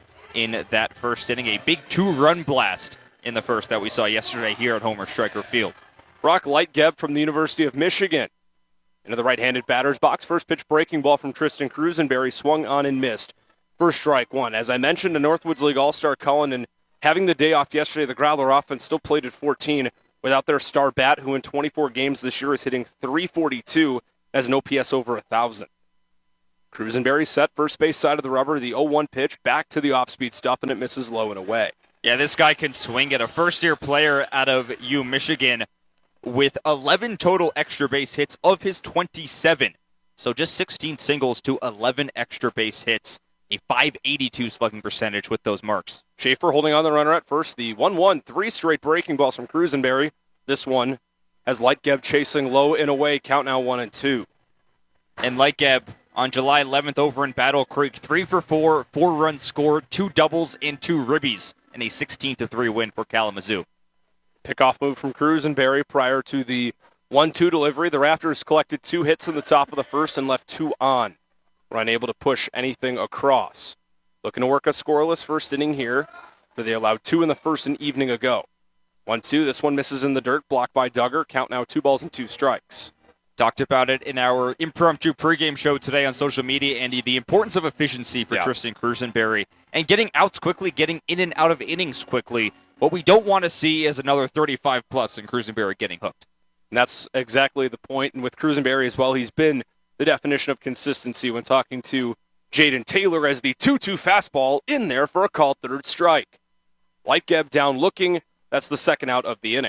in that first inning. A big 2-run blast in the first that we saw yesterday here at Homer Stryker Field. Brock Lightgeb from the University of Michigan into the right-handed batter's box. First pitch breaking ball from Tristan Cruisenberry, swung on and missed. First strike 1. As I mentioned, the Northwoods League All-Star Cullen, and having the day off yesterday, the Growler offense still played at 14 without their star bat, who in 24 games this year is hitting .342 as an OPS over 1,000. Cruisenberry set first base side of the rubber, the 0-1 pitch, back to the off-speed stuff, and it misses low and away. Yeah, this guy can swing it. A first-year player out of Michigan with 11 total extra base hits of his 27. So just 16 singles to 11 extra base hits. A .582 slugging percentage with those marks. Schaefer holding on the runner at first. The 1-1, 3 straight breaking balls from Cruisenberry. This one has Lightgeb chasing low and away. Count now 1-2. And Lightgeb on July 11th over in Battle Creek, 3 for 4, 4 runs scored, 2 doubles and 2 ribbies, and a 16-3 win for Kalamazoo. Pickoff move from Cruisenberry prior to the 1-2 delivery. The Rafters collected 2 hits in the top of the first and left 2 on. Were unable to push anything across. Looking to work a scoreless first inning here, but they allowed 2 in the first an evening ago. 1-2, this one misses in the dirt, blocked by Duggar. Count now 2 balls and 2 strikes. Talked about it in our impromptu pregame show today on social media, Andy, the importance of efficiency for Tristan Cruisenberry and getting outs quickly, getting in and out of innings quickly. What we don't want to see is another 35-plus and Cruisenberry getting hooked. And that's exactly the point. And with Cruisenberry as well, he's been the definition of consistency when talking to Jaden Taylor as the 2-2 fastball in there for a called third strike. Lightgeb down looking. That's the second out of the inning.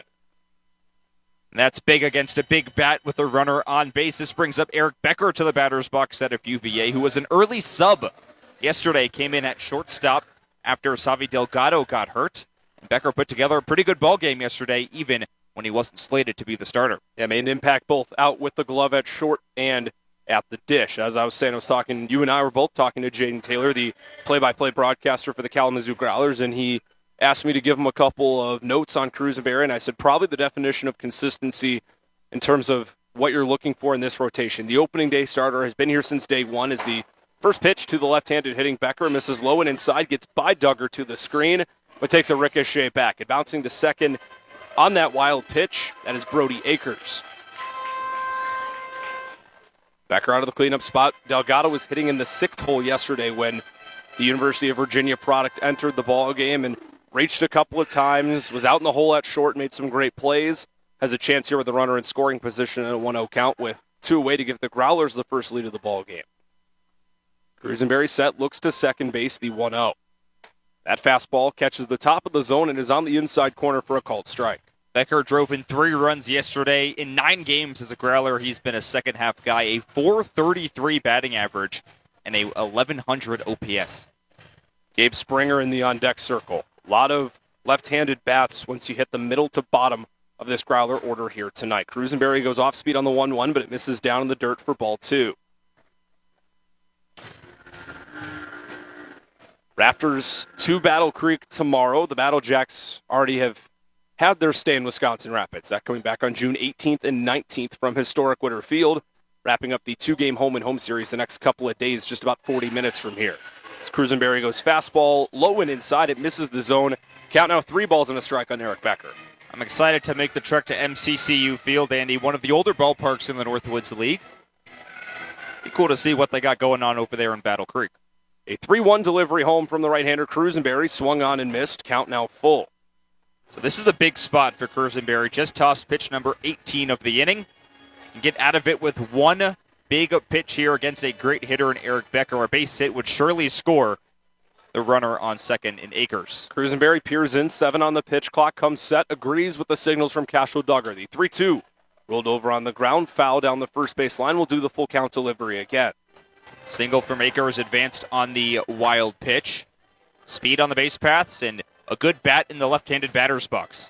And that's big against a big bat with a runner on base. This brings up Eric Becker to the batter's box out of UVA, who was an early sub yesterday, came in at shortstop after Savi Delgado got hurt. And Becker put together a pretty good ball game yesterday, even when he wasn't slated to be the starter. Yeah, made an impact both out with the glove at short and at the dish. As I was saying, you and I were both talking to Jaden Taylor, the play-by-play broadcaster for the Kalamazoo Growlers, and he asked me to give him a couple of notes on Cruisenberry, and I said probably the definition of consistency in terms of what you're looking for in this rotation. The opening day starter has been here since day one. Is the first pitch to the left-handed hitting Becker, misses low and inside, gets by Duggar to the screen, but takes a ricochet back. And bouncing to second on that wild pitch, that is Brody Akers. Becker out of the cleanup spot. Delgado was hitting in the 6th hole yesterday when the University of Virginia product entered the ball game and reached a couple of times, was out in the hole at short, made some great plays. Has a chance here with the runner in scoring position and a 1-0 count with 2 away to give the Growlers the first lead of the ball game. Cruisenberry set, looks to second base, the 1-0. That fastball catches the top of the zone and is on the inside corner for a called strike. Becker drove in 3 runs yesterday. In 9 games as a Growler, he's been a second-half guy, a .433 batting average and a 1,100 OPS. Gabe Springer in the on-deck circle. A lot of left-handed bats once you hit the middle to bottom of this Growler order here tonight. Cruisenberry goes off speed on the 1-1, but it misses down in the dirt for ball 2. Rafters to Battle Creek tomorrow. The Battle Jacks already have had their stay in Wisconsin Rapids. That coming back on June 18th and 19th from historic Witter Field, wrapping up the 2-game home-and-home series the next couple of days, just about 40 minutes from here. As Cruisenberry goes fastball, low and inside. It misses the zone. Count now 3 balls and a strike on Eric Becker. I'm excited to make the trek to MCCU Field, Andy, one of the older ballparks in the Northwoods League. Be cool to see what they got going on over there in Battle Creek. A 3-1 delivery home from the right-hander Cruisenberry, swung on and missed. Count now full. So this is a big spot for Cruisenberry. Just tossed pitch number 18 of the inning. Can get out of it with one big pitch here against a great hitter in Eric Becker. A base hit would surely score the runner on second in Akers. Cruisenberry peers in, 7 on the pitch. Clock comes set, agrees with the signals from Cashel Duggar. The 3-2 rolled over on the ground, foul down the first base line. Will do the full count delivery again. Single from Akers advanced on the wild pitch. Speed on the base paths and a good bat in the left-handed batter's box.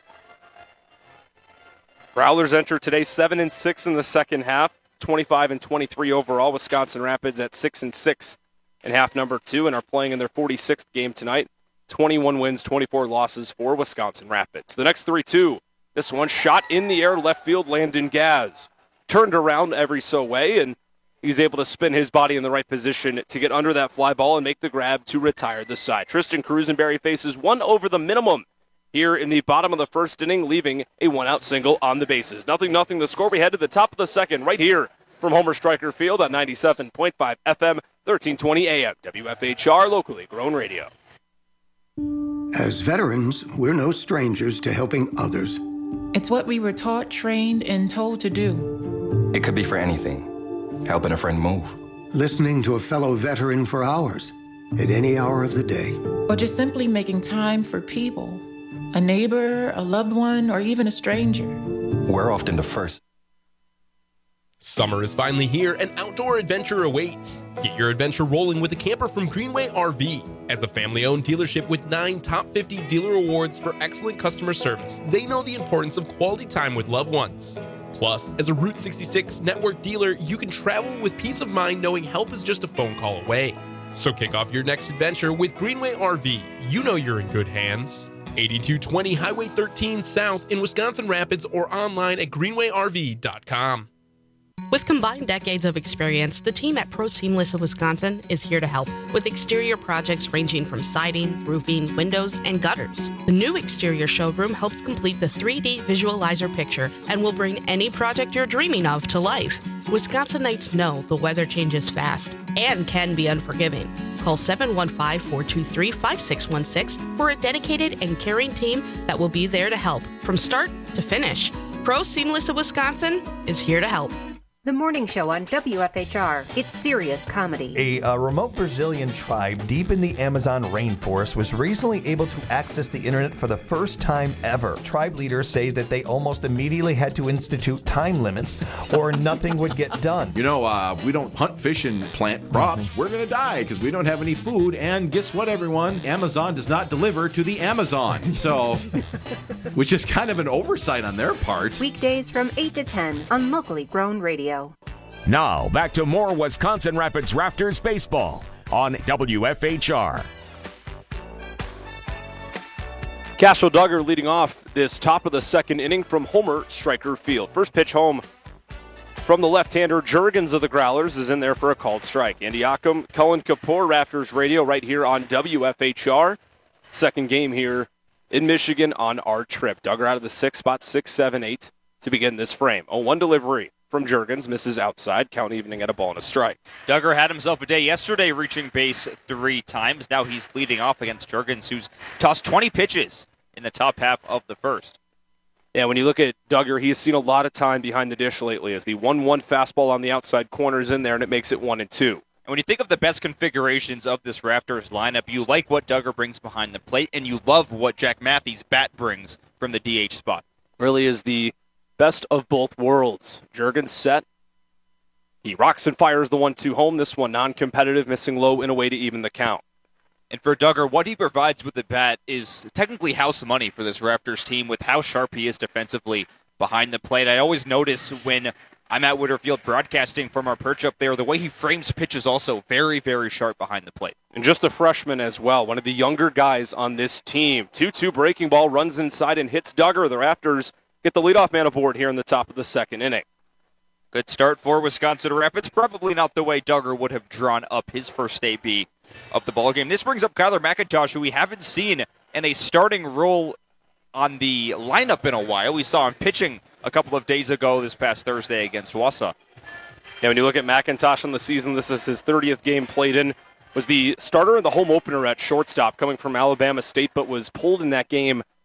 Growlers enter today 7-6 in the second half, 25-23 overall. Wisconsin Rapids at 6-6 in half number 2 and are playing in their 46th game tonight. 21 wins, 24 losses for Wisconsin Rapids. The next 3-2, this one shot in the air, left field, Landon Gaz. Turned around every so way, and he's able to spin his body in the right position to get under that fly ball and make the grab to retire the side. Tristan Cruisenberry faces 1 over the minimum here in the bottom of the first inning, leaving a 1-out single on the bases. 0-0 the score. We head to the top of the second right here from Homer Stryker Field on 97.5 FM, 1320 AM, WFHR, locally grown radio. As veterans, we're no strangers to helping others. It's what we were taught, trained, and told to do. It could be for anything. Helping a friend move. Listening to a fellow veteran for hours, at any hour of the day. Or just simply making time for people. A neighbor, a loved one, or even a stranger. We're often the first. Summer is finally here and outdoor adventure awaits. Get your adventure rolling with a camper from Greenway RV. As a family-owned dealership with 9 top 50 dealer awards for excellent customer service, they know the importance of quality time with loved ones. Plus, as a Route 66 network dealer, you can travel with peace of mind knowing help is just a phone call away. So kick off your next adventure with Greenway RV. You know you're in good hands. 8220 Highway 13 South in Wisconsin Rapids or online at greenwayrv.com. With combined decades of experience, the team at Pro Seamless of Wisconsin is here to help with exterior projects ranging from siding, roofing, windows, and gutters. The new exterior showroom helps complete the 3D visualizer picture and will bring any project you're dreaming of to life. Wisconsinites know the weather changes fast and can be unforgiving. Call 715-423-5616 for a dedicated and caring team that will be there to help from start to finish. Pro Seamless of Wisconsin is here to help. The morning show on WFHR. It's serious comedy. A remote Brazilian tribe deep in the Amazon rainforest was recently able to access the internet for the first time ever. Tribe leaders say that they almost immediately had to institute time limits or nothing would get done. You know, we don't hunt, fish, and plant crops. We're going to die because we don't have any food. And guess what, everyone? Amazon does not deliver to the Amazon. So, which is kind of an oversight on their part. Weekdays from 8 to 10 on locally grown radio. Now, back to more Wisconsin Rapids Raptors baseball on WFHR. Cashel Duggar leading off this top of the second inning from Homer Stryker Field. First pitch home from the left-hander Jurgens of the Growlers is in there for a called strike. Andy Ockham, Cullen Kapoor, Raptors Radio right here on WFHR. Second game here in Michigan on our trip. Duggar out of the 6 spot, 6, 7, 8 to begin this frame. 0-1 delivery from Jurgens, misses outside, count evening at a ball and a strike. Duggar had himself a day yesterday, reaching base 3 times. Now he's leading off against Jurgens, who's tossed 20 pitches in the top half of the first. Yeah, when you look at Duggar, he's seen a lot of time behind the dish lately as the 1-1 fastball on the outside corner is in there, and it makes it 1-2. And when you think of the best configurations of this Raptors lineup, you like what Duggar brings behind the plate, and you love what Jack Matthey's bat brings from the DH spot. Really is the best of both worlds. Jurgens set. He rocks and fires the 1-2 home. This one non-competitive, missing low and away to even the count. And for Duggar, what he provides with the bat is technically house money for this Raptors team with how sharp he is defensively behind the plate. I always notice when I'm at Witter Field broadcasting from our perch up there, the way he frames pitches also very, very sharp behind the plate. And just a freshman as well, one of the younger guys on this team. 2-2 breaking ball, runs inside and hits Duggar. The Raptors get the leadoff man aboard here in the top of the second inning. Good start for Wisconsin Rapids. Probably not the way Duggar would have drawn up his first AB of the ballgame. This brings up Kyler McIntosh, who we haven't seen in a starting role on the lineup in a while. We saw him pitching a couple of days ago this past Thursday against Wausau. Yeah, when you look at McIntosh on the season, this is his 30th game played in. Was the starter in the home opener at shortstop coming from Alabama State, but was pulled in that game